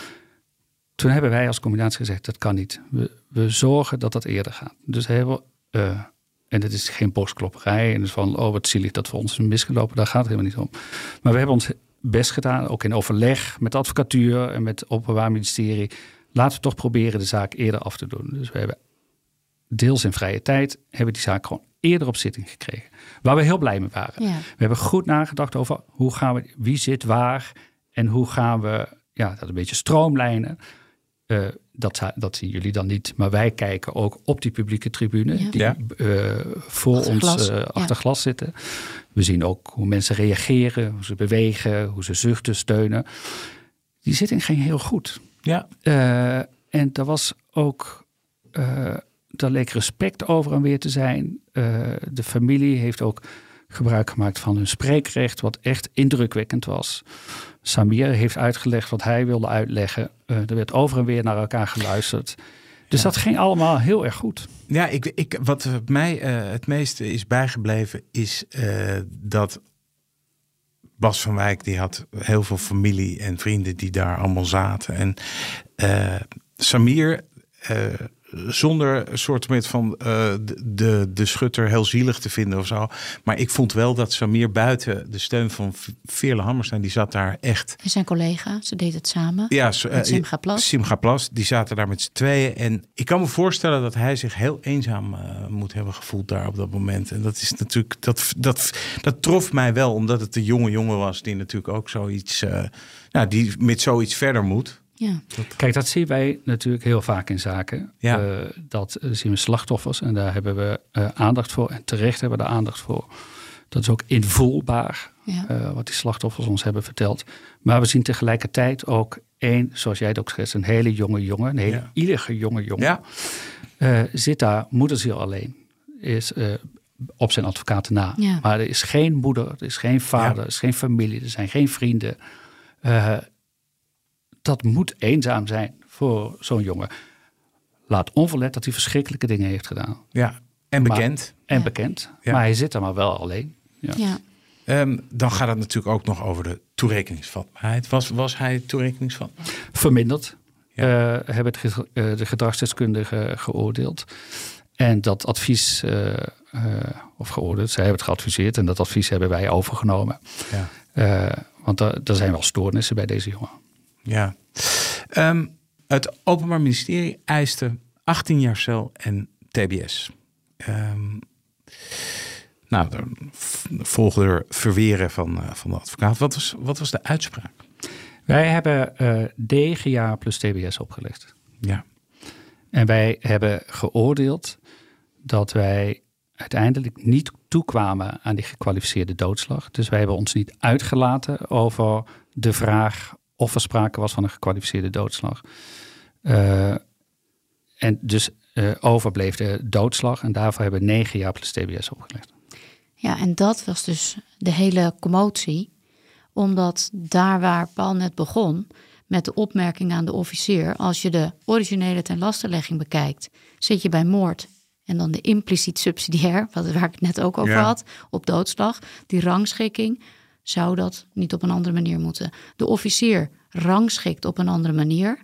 Toen hebben wij als combinatie gezegd, dat kan niet. We, we zorgen dat dat eerder gaat. Dus hebben we, uh, en het is geen borstklopperij. En dus van, oh wat zielig dat voor ons is misgelopen. Daar gaat het helemaal niet om. Maar we hebben ons best gedaan, ook in overleg met de advocatuur en met het Openbaar Ministerie. Laten we toch proberen de zaak eerder af te doen. Dus we hebben deels in vrije tijd, hebben die zaak gewoon eerder op zitting gekregen. Waar we heel blij mee waren. Ja. We hebben goed nagedacht over hoe gaan we, wie zit waar en hoe gaan we ja, dat een beetje stroomlijnen. Uh, dat, dat zien jullie dan niet, maar wij kijken ook op die publieke tribune ja. die ja. uh, voor achter ons glas. Uh, achter ja. glas zitten. We zien ook hoe mensen reageren, hoe ze bewegen, hoe ze zuchten, steunen. Die zitting ging heel goed. Ja. Uh, en daar was ook, uh, daar leek respect over en weer te zijn. Uh, de familie heeft ook gebruik gemaakt van hun spreekrecht, wat echt indrukwekkend was. Samir heeft uitgelegd wat hij wilde uitleggen. Uh, er werd over en weer naar elkaar geluisterd. Dus ja. dat ging allemaal heel erg goed. Ja, ik, ik, wat mij uh, het meeste is bijgebleven is uh, dat Bas van Wijk, die had heel veel familie en vrienden die daar allemaal zaten. En uh, Samir, uh, zonder een soort van uh, de, de, de schutter heel zielig te vinden of zo. Maar ik vond wel dat Samir buiten de steun van Veerle Hammerstein, die zat daar echt. En zijn collega, ze deed het samen. Ja, uh, met Simcha Plas. Simcha Plas, die zaten daar met z'n tweeën. En ik kan me voorstellen dat hij zich heel eenzaam uh, moet hebben gevoeld daar op dat moment. En dat is natuurlijk, dat, dat, dat trof mij wel, omdat het een jonge jongen was die natuurlijk ook zoiets, uh, nou, die met zoiets verder moet. Ja. Kijk, dat zien wij natuurlijk heel vaak in zaken. Ja. Uh, dat uh, zien we slachtoffers en daar hebben we uh, aandacht voor. En terecht hebben we daar aandacht voor. Dat is ook invoelbaar, ja. uh, wat die slachtoffers ons hebben verteld. Maar we zien tegelijkertijd ook één, zoals jij het ook schetst, een hele jonge jongen. Een hele ja. ielige jonge jongen. Ja. Uh, zit daar moederziel alleen. Is uh, op zijn advocaten na. Ja. Maar er is geen moeder, er is geen vader, ja. er is geen familie, er zijn geen vrienden. Uh, Dat moet eenzaam zijn voor zo'n jongen. Laat onverlet dat hij verschrikkelijke dingen heeft gedaan. Ja, en bekend. Maar, en ja. bekend. Ja. Maar hij zit er maar wel alleen. Ja. Ja. Um, dan gaat het natuurlijk ook nog over de toerekeningsvatbaarheid. Was, was hij toerekeningsvatbaar? Verminderd. Ja. Uh, hebben het, uh, de gedragsdeskundigen geoordeeld. En dat advies, uh, uh, of geoordeeld, zij hebben het geadviseerd. En dat advies hebben wij overgenomen. Ja. Uh, Want er, er zijn wel stoornissen bij deze jongen. Ja. Um, het Openbaar Ministerie eiste achttien jaar cel en T B S. Um, nou, er volgde er verweren van, uh, van de advocaat. Wat was, wat was de uitspraak? Wij hebben uh, negen jaar plus T B S opgelegd. Ja. En wij hebben geoordeeld dat wij uiteindelijk niet toekwamen aan die gekwalificeerde doodslag. Dus wij hebben ons niet uitgelaten over de vraag of er sprake was van een gekwalificeerde doodslag. Uh, en dus uh, overbleef de doodslag en daarvoor hebben we negen jaar plus T B S opgelegd. Ja, en dat was dus de hele commotie. Omdat daar waar Paul net begon met de opmerking aan de officier, als je de originele tenlastenlegging bekijkt, zit je bij moord en dan de impliciet subsidiair, waar ik het net ook over ja. had, op doodslag, die rangschikking, zou dat niet op een andere manier moeten. De officier rangschikt op een andere manier,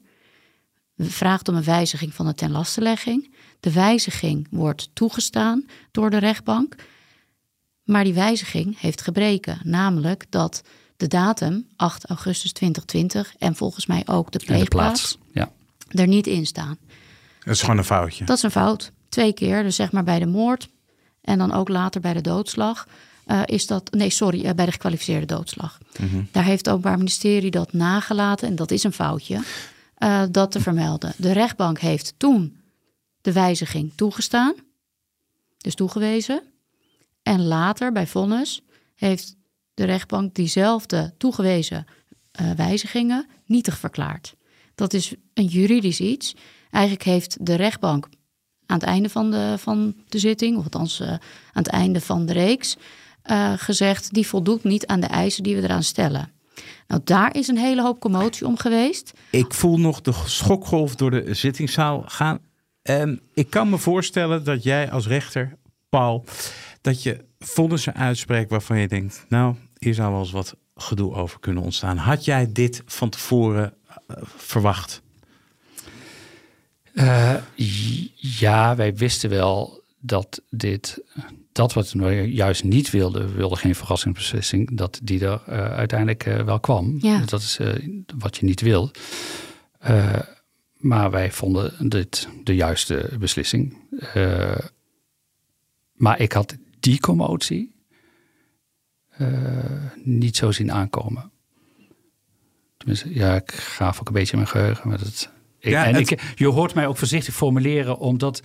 vraagt om een wijziging van de tenlastenlegging. De wijziging wordt toegestaan door de rechtbank, maar die wijziging heeft gebreken, namelijk dat de datum acht augustus twintig twintig en volgens mij ook de pleegplaats de ja. er niet in staan. Dat is gewoon een foutje. Dat is een fout. Twee keer, dus zeg maar bij de moord en dan ook later bij de doodslag. Uh, is dat, nee, sorry, uh, bij de gekwalificeerde doodslag. Mm-hmm. Daar heeft het Openbaar Ministerie dat nagelaten en dat is een foutje, uh, dat te vermelden. De rechtbank heeft toen de wijziging toegestaan, dus toegewezen. En later bij vonnis heeft de rechtbank diezelfde toegewezen uh, wijzigingen nietig verklaard. Dat is een juridisch iets. Eigenlijk heeft de rechtbank aan het einde van de, van de zitting, of althans uh, aan het einde van de reeks, uh, gezegd, die voldoet niet aan de eisen die we eraan stellen. Nou, daar is een hele hoop commotie om geweest. Ik voel nog de schokgolf door de zittingszaal gaan. En ik kan me voorstellen dat jij als rechter, Paul, dat je vonnissen uitspreekt waarvan je denkt, nou, hier zou wel eens wat gedoe over kunnen ontstaan. Had jij dit van tevoren uh, verwacht? Uh, ja, wij wisten wel dat dit, dat wat we juist niet wilden, we wilden geen verrassingsbeslissing, dat die er uh, uiteindelijk uh, wel kwam. Ja. Dat is uh, wat je niet wil. Uh, maar wij vonden dit de juiste beslissing. Uh, maar ik had die commotie uh, niet zo zien aankomen. Tenminste, ja, ik gaaf ook een beetje mijn geheugen. Maar dat, ik, ja, en het... ik, je hoort mij ook voorzichtig formuleren, omdat,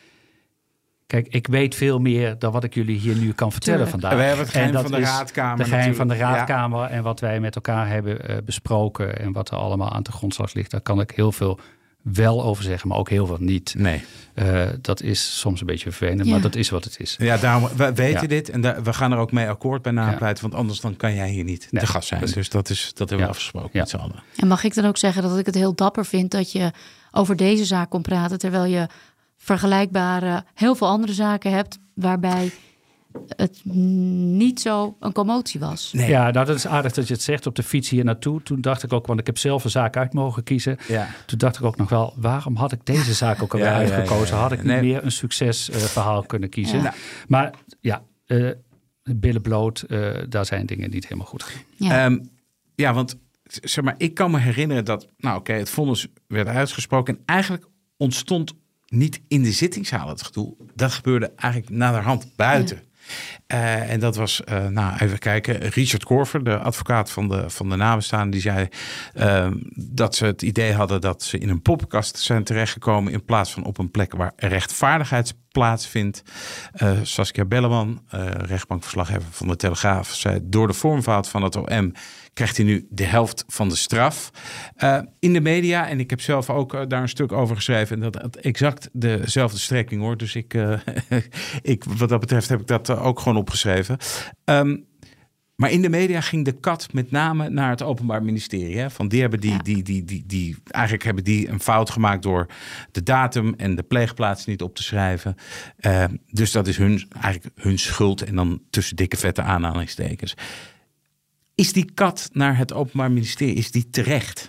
kijk, ik weet veel meer dan wat ik jullie hier nu kan vertellen Tuurlijk. vandaag. We hebben het geheim en van de raadkamer. De geheim van de raadkamer ja. en wat wij met elkaar hebben uh, besproken en wat er allemaal aan de grondslag ligt. Daar kan ik heel veel wel over zeggen, maar ook heel veel niet. Nee. Uh, dat is soms een beetje vervelend, ja. maar dat is wat het is. Ja, daarom, we weten ja. dit en da- we gaan er ook mee akkoord bij napleiten, ja. want anders dan kan jij hier niet nee, te gast zijn. Dus dat, is, dat hebben we ja. afgesproken ja. met z'n allen. En mag ik dan ook zeggen dat ik het heel dapper vind dat je over deze zaak kon praten, terwijl je vergelijkbare heel veel andere zaken hebt waarbij het niet zo een commotie was. Nee. Ja, nou dat is aardig dat je het zegt. Op de fiets hier naartoe, toen dacht ik ook, want ik heb zelf een zaak uit mogen kiezen. Ja. Toen dacht ik ook nog wel, waarom had ik deze zaak ook alweer ja, uitgekozen? Ja, ja, ja. Had ik niet nee. meer een succesverhaal uh, kunnen kiezen? Ja. Maar ja, uh, billen bloot, uh, daar zijn dingen niet helemaal goed. Ja, um, ja want zeg maar, ik kan me herinneren dat, nou oké, okay, het vonnis werd uitgesproken en eigenlijk ontstond niet in de zittingszaal het gedoe. Dat gebeurde eigenlijk naderhand buiten. Ja. Uh, en dat was, uh, nou even kijken, Richard Korver, de advocaat van de, van de nabestaanden, die zei uh, dat ze het idee hadden dat ze in een poppenkast zijn terechtgekomen in plaats van op een plek waar rechtvaardigheid plaatsvindt. Uh, Saskia Belleman, uh, rechtbankverslaggever van de Telegraaf, zei door de vormfout van het O M krijgt hij nu de helft van de straf. Uh, in de media, en ik heb zelf ook uh, daar een stuk over geschreven, en dat had exact dezelfde strekking hoor. Dus ik, uh, ik, wat dat betreft heb ik dat uh, ook gewoon opgeschreven. Um, maar in de media ging de kat met name naar het Openbaar Ministerie. Hè? Van die hebben die, ja. die, die, die, die, eigenlijk hebben die een fout gemaakt door de datum en de pleegplaats niet op te schrijven. Uh, dus dat is hun, eigenlijk hun schuld en dan tussen dikke vette aanhalingstekens. Is die kat naar het Openbaar Ministerie, is die terecht?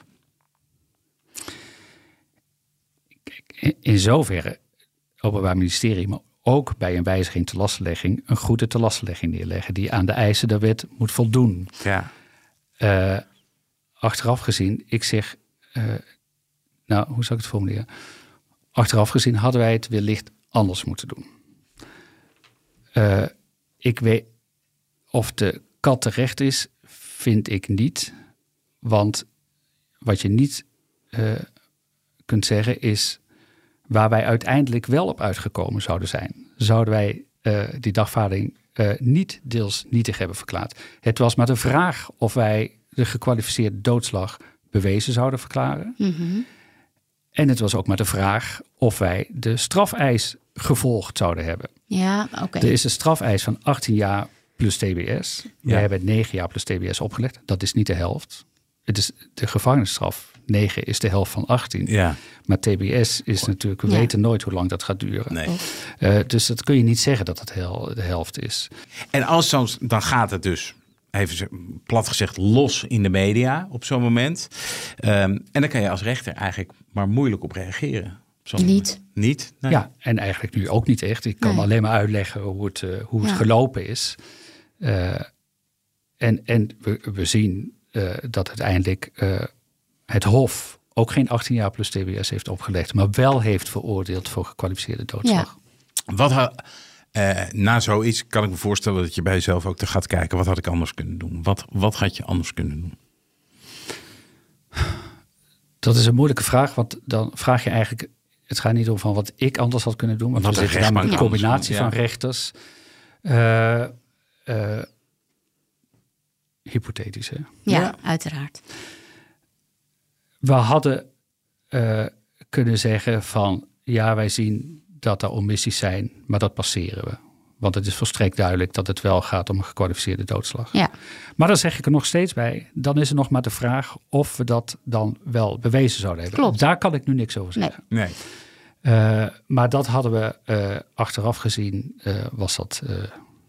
In zoverre, het Openbaar Ministerie, maar ook bij een wijziging te lastenlegging, een goede te lastenlegging neerleggen die aan de eisen der wet moet voldoen. Ja. uh, achteraf gezien, ik zeg... Uh, nou, hoe zou ik het formuleren? Achteraf gezien hadden wij het wellicht anders moeten doen. Uh, ik weet of de kat terecht is, vind ik niet. Want wat je niet uh, kunt zeggen is... waar wij uiteindelijk wel op uitgekomen zouden zijn. Zouden wij uh, die dagvaarding uh, niet deels nietig hebben verklaard. Het was maar de vraag of wij de gekwalificeerde doodslag bewezen zouden verklaren. Mm-hmm. En het was ook maar de vraag of wij de strafeis gevolgd zouden hebben. Ja, oké. Okay. Er is een strafeis van achttien jaar plus T B S. Ja. Wij hebben negen jaar plus T B S opgelegd. Dat is niet de helft. Het is de gevangenisstraf. negen is de helft van achttien. Ja. Maar T B S is natuurlijk, we ja. weten nooit hoe lang dat gaat duren. Nee. Uh, dus dat kun je niet zeggen dat het heel, de helft is. En als zo'n, dan gaat het dus, even plat gezegd, los in de media op zo'n moment. Um, en dan kan je als rechter eigenlijk maar moeilijk op reageren. Op niet. Moment. Niet? Nee. Ja, en eigenlijk nu ook niet echt. Ik kan nee. alleen maar uitleggen hoe het, uh, hoe het ja. gelopen is. Uh, en en we, we zien uh, dat uiteindelijk uh, het Hof ook geen achttien jaar plus T B S heeft opgelegd, maar wel heeft veroordeeld voor gekwalificeerde doodslag. Ja. Wat ha, uh, na zoiets kan ik me voorstellen dat je bij jezelf ook te gaat kijken, wat had ik anders kunnen doen? Wat, wat had je anders kunnen doen? Dat is een moeilijke vraag, want dan vraag je eigenlijk, het gaat niet om van wat ik anders had kunnen doen, want wat we zitten daar met een combinatie ja. van rechters. Uh, uh, hypothetisch, hè? Ja, ja, uiteraard. We hadden uh, kunnen zeggen van, ja, wij zien dat er omissies zijn, maar dat passeren we. Want het is volstrekt duidelijk dat het wel gaat om een gekwalificeerde doodslag. Ja. Maar dan zeg ik er nog steeds bij, dan is er nog maar de vraag of we dat dan wel bewezen zouden hebben. Klopt. Daar kan ik nu niks over zeggen. Nee. Uh, maar dat hadden we uh, achteraf gezien, uh, was dat uh,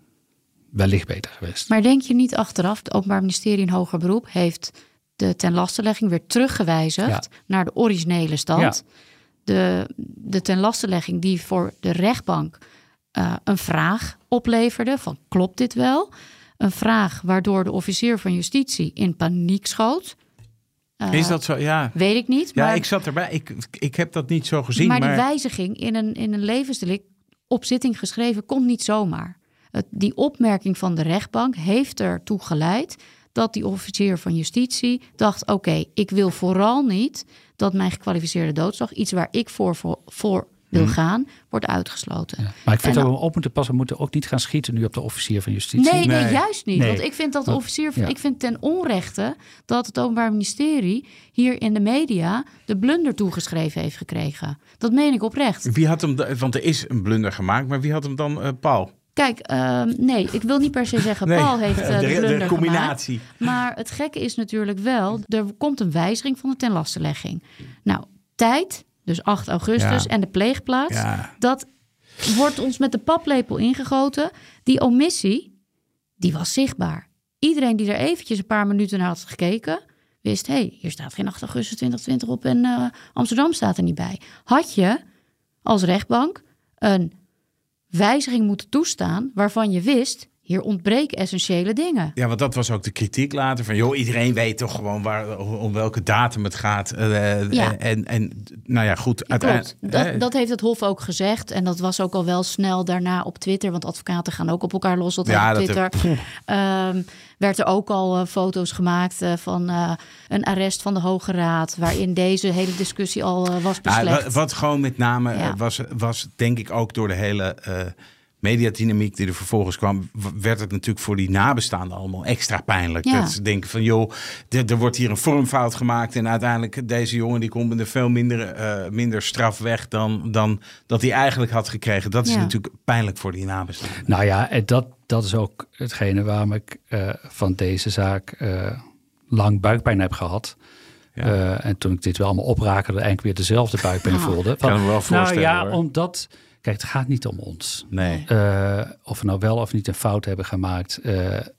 wellicht beter geweest. Maar denk je niet achteraf, het Openbaar Ministerie in hoger beroep heeft de tenlastelegging weer teruggewijzigd ja. naar de originele stand. Ja. De, de tenlastelegging die voor de rechtbank uh, een vraag opleverde van klopt dit wel? Een vraag waardoor de officier van justitie in paniek schoot. Uh, Is dat zo? Ja. Weet ik niet. Ja, maar, ik zat erbij. Ik, ik heb dat niet zo gezien. Maar, maar... die wijziging in een, in een levensdelict op zitting geschreven komt niet zomaar. Het, die opmerking van de rechtbank heeft ertoe geleid dat die officier van justitie dacht, oké, okay, ik wil vooral niet dat mijn gekwalificeerde doodslag, iets waar ik voor, voor, voor wil hmm. gaan, wordt uitgesloten. Ja. Maar ik vind en dat we op moeten passen, we moeten ook niet gaan schieten nu op de officier van justitie. Nee, nee, nee juist niet. Nee. Want ik vind dat de Want, officier, ja. ik vind ten onrechte dat het Openbaar Ministerie hier in de media de blunder toegeschreven heeft gekregen. Dat meen ik oprecht. Wie had hem, want er is een blunder gemaakt, maar wie had hem dan, uh, Paul? Kijk, uh, nee, ik wil niet per se zeggen, nee, Paul heeft uh, de, de blunder de combinatie. gemaakt. Maar het gekke is natuurlijk wel, er komt een wijziging van de tenlastelegging. Nou, tijd, dus acht augustus ja. en de pleegplaats, ja. dat wordt ons met de paplepel ingegoten. Die omissie, die was zichtbaar. Iedereen die er eventjes een paar minuten naar had gekeken, wist, hé, hey, hier staat geen acht augustus twintig twintig op en uh, Amsterdam staat er niet bij. Had je als rechtbank een wijziging moeten toestaan waarvan je wist, hier ontbreken essentiële dingen. Ja, want dat was ook de kritiek later van, joh, iedereen weet toch gewoon waar, om welke datum het gaat. Uh, ja. En, en nou ja, goed. Uiteindelijk. Dat, dat heeft het Hof ook gezegd en dat was ook al wel snel daarna op Twitter, want advocaten gaan ook op elkaar los. Dat ja, op dat Twitter heb... um, werd er ook al uh, foto's gemaakt uh, van uh, een arrest van de Hoge Raad, waarin deze hele discussie al uh, was beslecht. Ja, wat, wat gewoon met name ja. was, was denk ik ook door de hele Uh, mediadynamiek die er vervolgens kwam, werd het natuurlijk voor die nabestaanden allemaal extra pijnlijk. Ja. Dat ze denken van, joh, er, er wordt hier een vormfout gemaakt en uiteindelijk deze jongen die komt met een veel minder, uh, minder straf weg dan, dan dat hij eigenlijk had gekregen. Dat is ja. natuurlijk pijnlijk voor die nabestaanden. Nou ja, en dat, dat is ook hetgene waarom ik uh, van deze zaak uh, lang buikpijn heb gehad. Ja. Uh, en toen ik dit wel allemaal oprakelde, eigenlijk weer dezelfde buikpijn oh. voelde. Van, kan me wel voorstellen. Nou ja, hoor. omdat kijk, het gaat niet om ons. Nee. Uh, of we nou wel of niet een fout hebben gemaakt. Uh, uh,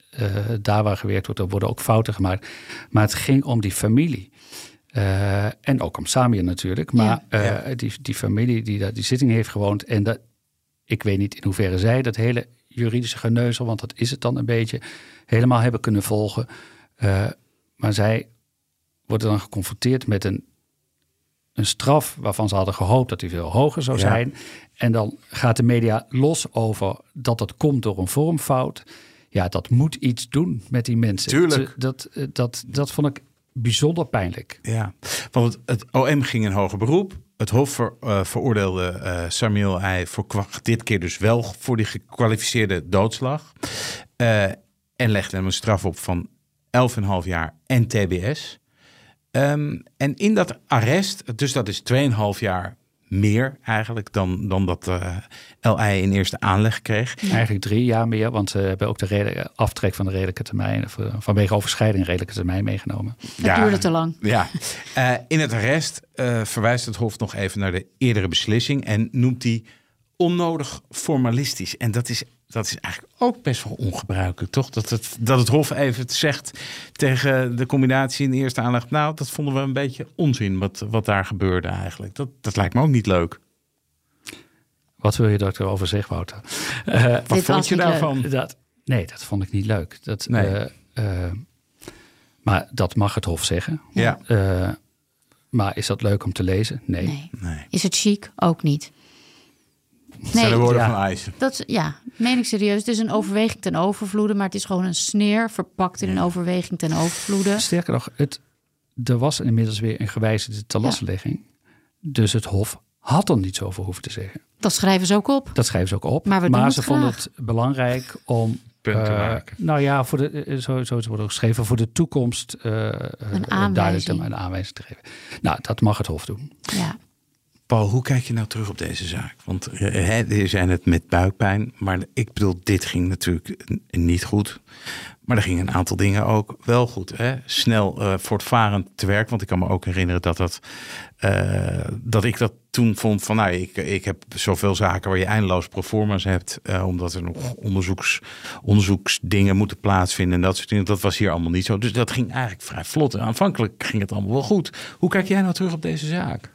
daar waar gewerkt wordt, er worden ook fouten gemaakt. Maar het ging om die familie. Uh, en ook om Samir natuurlijk. Maar ja. Uh, ja. Die, die familie die daar die zitting heeft gewoond. En dat, ik weet niet in hoeverre zij dat hele juridische geneuzel, want dat is het dan een beetje, helemaal hebben kunnen volgen. Uh, maar zij worden dan geconfronteerd met een, een straf waarvan ze hadden gehoopt dat die veel hoger zou zijn. Ja. En dan gaat de media los over dat dat komt door een vormfout. Ja, dat moet iets doen met die mensen. Tuurlijk. Dat, dat, dat, dat vond ik bijzonder pijnlijk. Ja, want het, het O M ging in hoger beroep. Het Hof ver, uh, veroordeelde uh, Samuel Ay voor dit keer dus wel voor die gekwalificeerde doodslag. Uh, en legde hem een straf op van elf komma vijf jaar en T B S. Um, en in dat arrest, dus dat is twee komma vijf jaar meer eigenlijk dan, dan dat uh, El Ay in eerste aanleg kreeg. Eigenlijk drie jaar meer, want ze hebben ook de reden, aftrek van de redelijke termijn, vanwege overschrijding redelijke termijn meegenomen. Dat ja, duurde te lang. Ja. Uh, in het arrest uh, verwijst het Hof nog even naar de eerdere beslissing en noemt die onnodig formalistisch. En dat is, dat is eigenlijk ook best wel ongebruikelijk, toch? Dat het, dat het Hof even zegt tegen de combinatie in de eerste aanleg. Nou, dat vonden we een beetje onzin wat, wat daar gebeurde eigenlijk. Dat, dat lijkt me ook niet leuk. Wat wil je dat ik erover zeg, Wouter? Uh, wat vond je daarvan? Dat, nee, dat vond ik niet leuk. Dat, nee. uh, uh, maar dat mag het Hof zeggen. Ja. Uh, maar is dat leuk om te lezen? Nee. nee. nee. Is het chic? Ook niet. Nee, zijn de woorden ja. van IJs. Dat, ja, meen ik serieus. Het is een overweging ten overvloede, maar het is gewoon een sneer verpakt in een overweging ten overvloede. Sterker nog, het, er was inmiddels weer een gewijzigde telassenlegging. Ja. Dus het Hof had er niets over hoeven te zeggen. Dat schrijven ze ook op. Dat schrijven ze ook op. Maar, we maar doen ze het vonden graag. het belangrijk om punten te uh, maken. Nou ja, voor de, zo, zo wordt ook geschreven, voor de toekomst uh, een aanwijzing. een aanwijzing te geven. Nou, dat mag het Hof doen. Ja. Paul, hoe kijk je nou terug op deze zaak? Want je zei het met buikpijn, maar ik bedoel, dit ging natuurlijk niet goed. Maar er gingen een aantal dingen ook wel goed. Hè? Snel uh, voortvarend te werk, want ik kan me ook herinneren dat, dat, uh, dat ik dat toen vond van, nou, ik, ik heb zoveel zaken waar je eindeloos proforma's hebt, uh, omdat er nog onderzoeks, onderzoeksdingen moeten plaatsvinden en dat soort dingen. Dat was hier allemaal niet zo. Dus dat ging eigenlijk vrij vlot. En aanvankelijk ging het allemaal wel goed. Hoe kijk jij nou terug op deze zaak?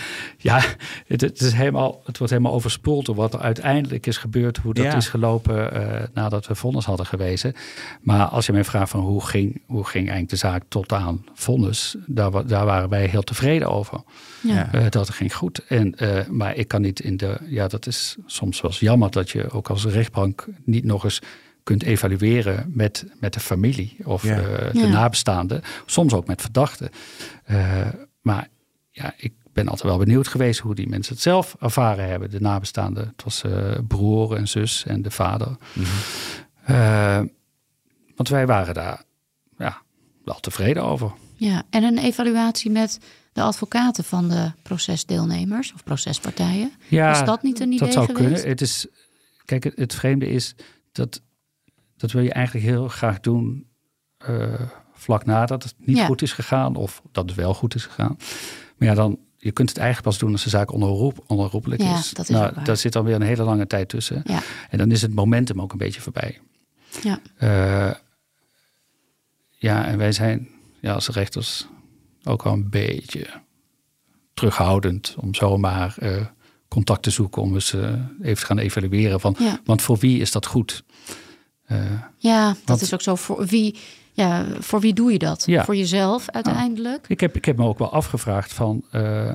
Ja, het, het, is helemaal, het wordt helemaal overspoeld door wat er uiteindelijk is gebeurd, hoe dat ja. is gelopen uh, nadat we vonnis hadden gewezen. Maar als je mij vraagt van hoe ging, hoe ging eigenlijk de zaak tot aan vonnis, daar, daar waren wij heel tevreden over. Ja. Uh, dat ging goed. En, uh, maar ik kan niet in de, ja, dat is soms wel eens jammer dat je ook als rechtbank niet nog eens kunt evalueren met, met de familie of ja. uh, de ja. nabestaanden, soms ook met verdachten. Uh, maar ja, ik ben altijd wel benieuwd geweest hoe die mensen het zelf ervaren hebben. De nabestaanden, het was uh, broer en zus en de vader. Mm-hmm. Uh, want wij waren daar ja, wel tevreden over. Ja, en een evaluatie met de advocaten van de procesdeelnemers of procespartijen. Ja, is dat niet een idee dat zou geweest? Kunnen. Het is, kijk, het, het vreemde is dat dat wil je eigenlijk heel graag doen uh, vlak nadat het niet ja. goed is gegaan of dat het wel goed is gegaan. Maar ja, dan je kunt het eigenlijk pas doen als de zaak onherroep, onherroepelijk ja, is. Dat is nou, daar zit dan weer een hele lange tijd tussen. Ja. En dan is het momentum ook een beetje voorbij. Ja, uh, ja en wij zijn ja, als rechters ook wel een beetje terughoudend om zomaar uh, contact te zoeken om eens uh, even te gaan evalueren. Van, ja. Want voor wie is dat goed? Uh, ja, dat want, is ook zo. Voor wie, ja, voor wie doe je dat? Ja. Voor jezelf uiteindelijk? Nou, ik, heb, ik heb me ook wel afgevraagd van Uh,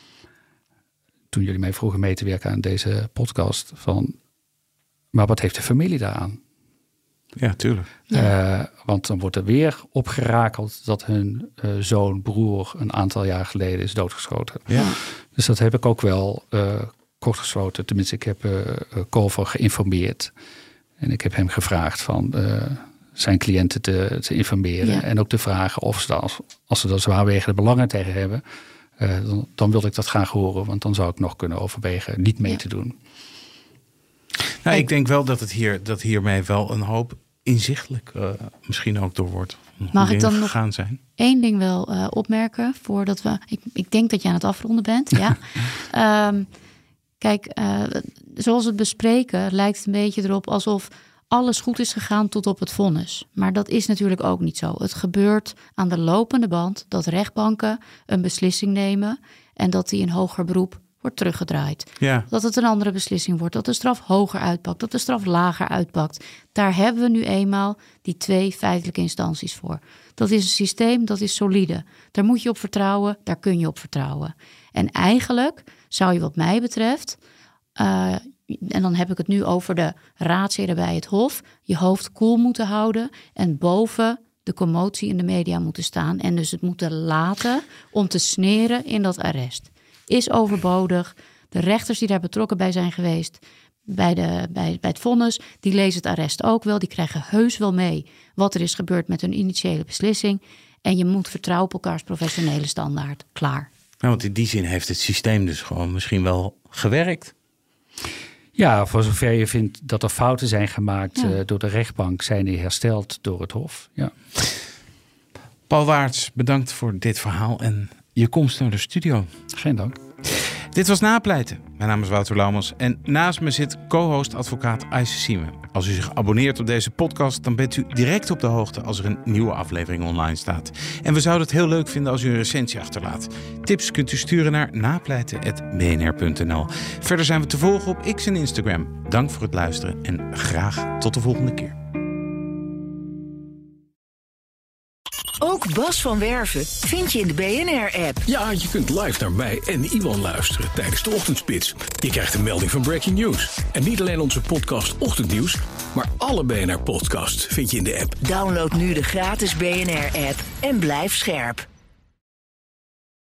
toen jullie mij vroegen mee te werken aan deze podcast, van maar wat heeft de familie daaraan? Ja, tuurlijk. Ja. Uh, want dan wordt er weer opgerakeld dat hun uh, zoon, broer een aantal jaar geleden is doodgeschoten. Ja. Dus dat heb ik ook wel uh, kortgesloten. Tenminste, ik heb uh, Kolver geïnformeerd. En ik heb hem gevraagd van uh, zijn cliënten te, te informeren. Ja. En ook te vragen of ze als, als ze er zwaarwegende belangen tegen hebben, Uh, dan, dan wilde ik dat graag horen, want dan zou ik nog kunnen overwegen niet mee ja. te doen. Nou, ik denk wel dat het hier dat hiermee wel een hoop inzichtelijk uh, misschien ook door wordt. Mag ik dan nog gegaan zijn. één ding wel uh, opmerken voordat we. Ik, ik denk dat je aan het afronden bent. Ja. um, kijk, uh, zoals we het bespreken, lijkt het een beetje erop alsof alles goed is gegaan tot op het vonnis. Maar dat is natuurlijk ook niet zo. Het gebeurt aan de lopende band dat rechtbanken een beslissing nemen en dat die in hoger beroep wordt teruggedraaid. Ja. Dat het een andere beslissing wordt. Dat de straf hoger uitpakt. Dat de straf lager uitpakt. Daar hebben we nu eenmaal die twee feitelijke instanties voor. Dat is een systeem, dat is solide. Daar moet je op vertrouwen, daar kun je op vertrouwen. En eigenlijk zou je wat mij betreft... Uh, en dan heb ik het nu over de raadsheren bij het Hof... je hoofd koel moeten houden en boven de commotie in de media moeten staan... en dus het moeten laten om te sneren in dat arrest. Is overbodig. De rechters die daar betrokken bij zijn geweest... Bij, de, bij, bij het vonnis, die lezen het arrest ook wel. Die krijgen heus wel mee wat er is gebeurd met hun initiële beslissing. En je moet vertrouwen op elkaars professionele standaard. Klaar. Nou, want in die zin heeft het systeem dus gewoon misschien wel gewerkt. Ja, voor zover je vindt dat er fouten zijn gemaakt Ja. uh, door de rechtbank... zijn die hersteld door het Hof. Ja. Paul Waarts, bedankt voor dit verhaal en je komst naar de studio. Geen dank. Dit was Napleiten. Mijn naam is Wouter Laumans en naast me zit co-host advocaat Ayse Sieme. Als u zich abonneert op deze podcast, dan bent u direct op de hoogte als er een nieuwe aflevering online staat. En we zouden het heel leuk vinden als u een recensie achterlaat. Tips kunt u sturen naar napleiten punt b n r punt n l. Verder zijn we te volgen op X en Instagram. Dank voor het luisteren en graag tot de volgende keer. Ook Bas van Werven vind je in de B N R-app. Ja, je kunt live naar mij en Iwan luisteren tijdens de ochtendspits. Je krijgt een melding van Breaking News. En niet alleen onze podcast Ochtendnieuws, maar alle B N R-podcasts vind je in de app. Download nu de gratis B N R-app en blijf scherp.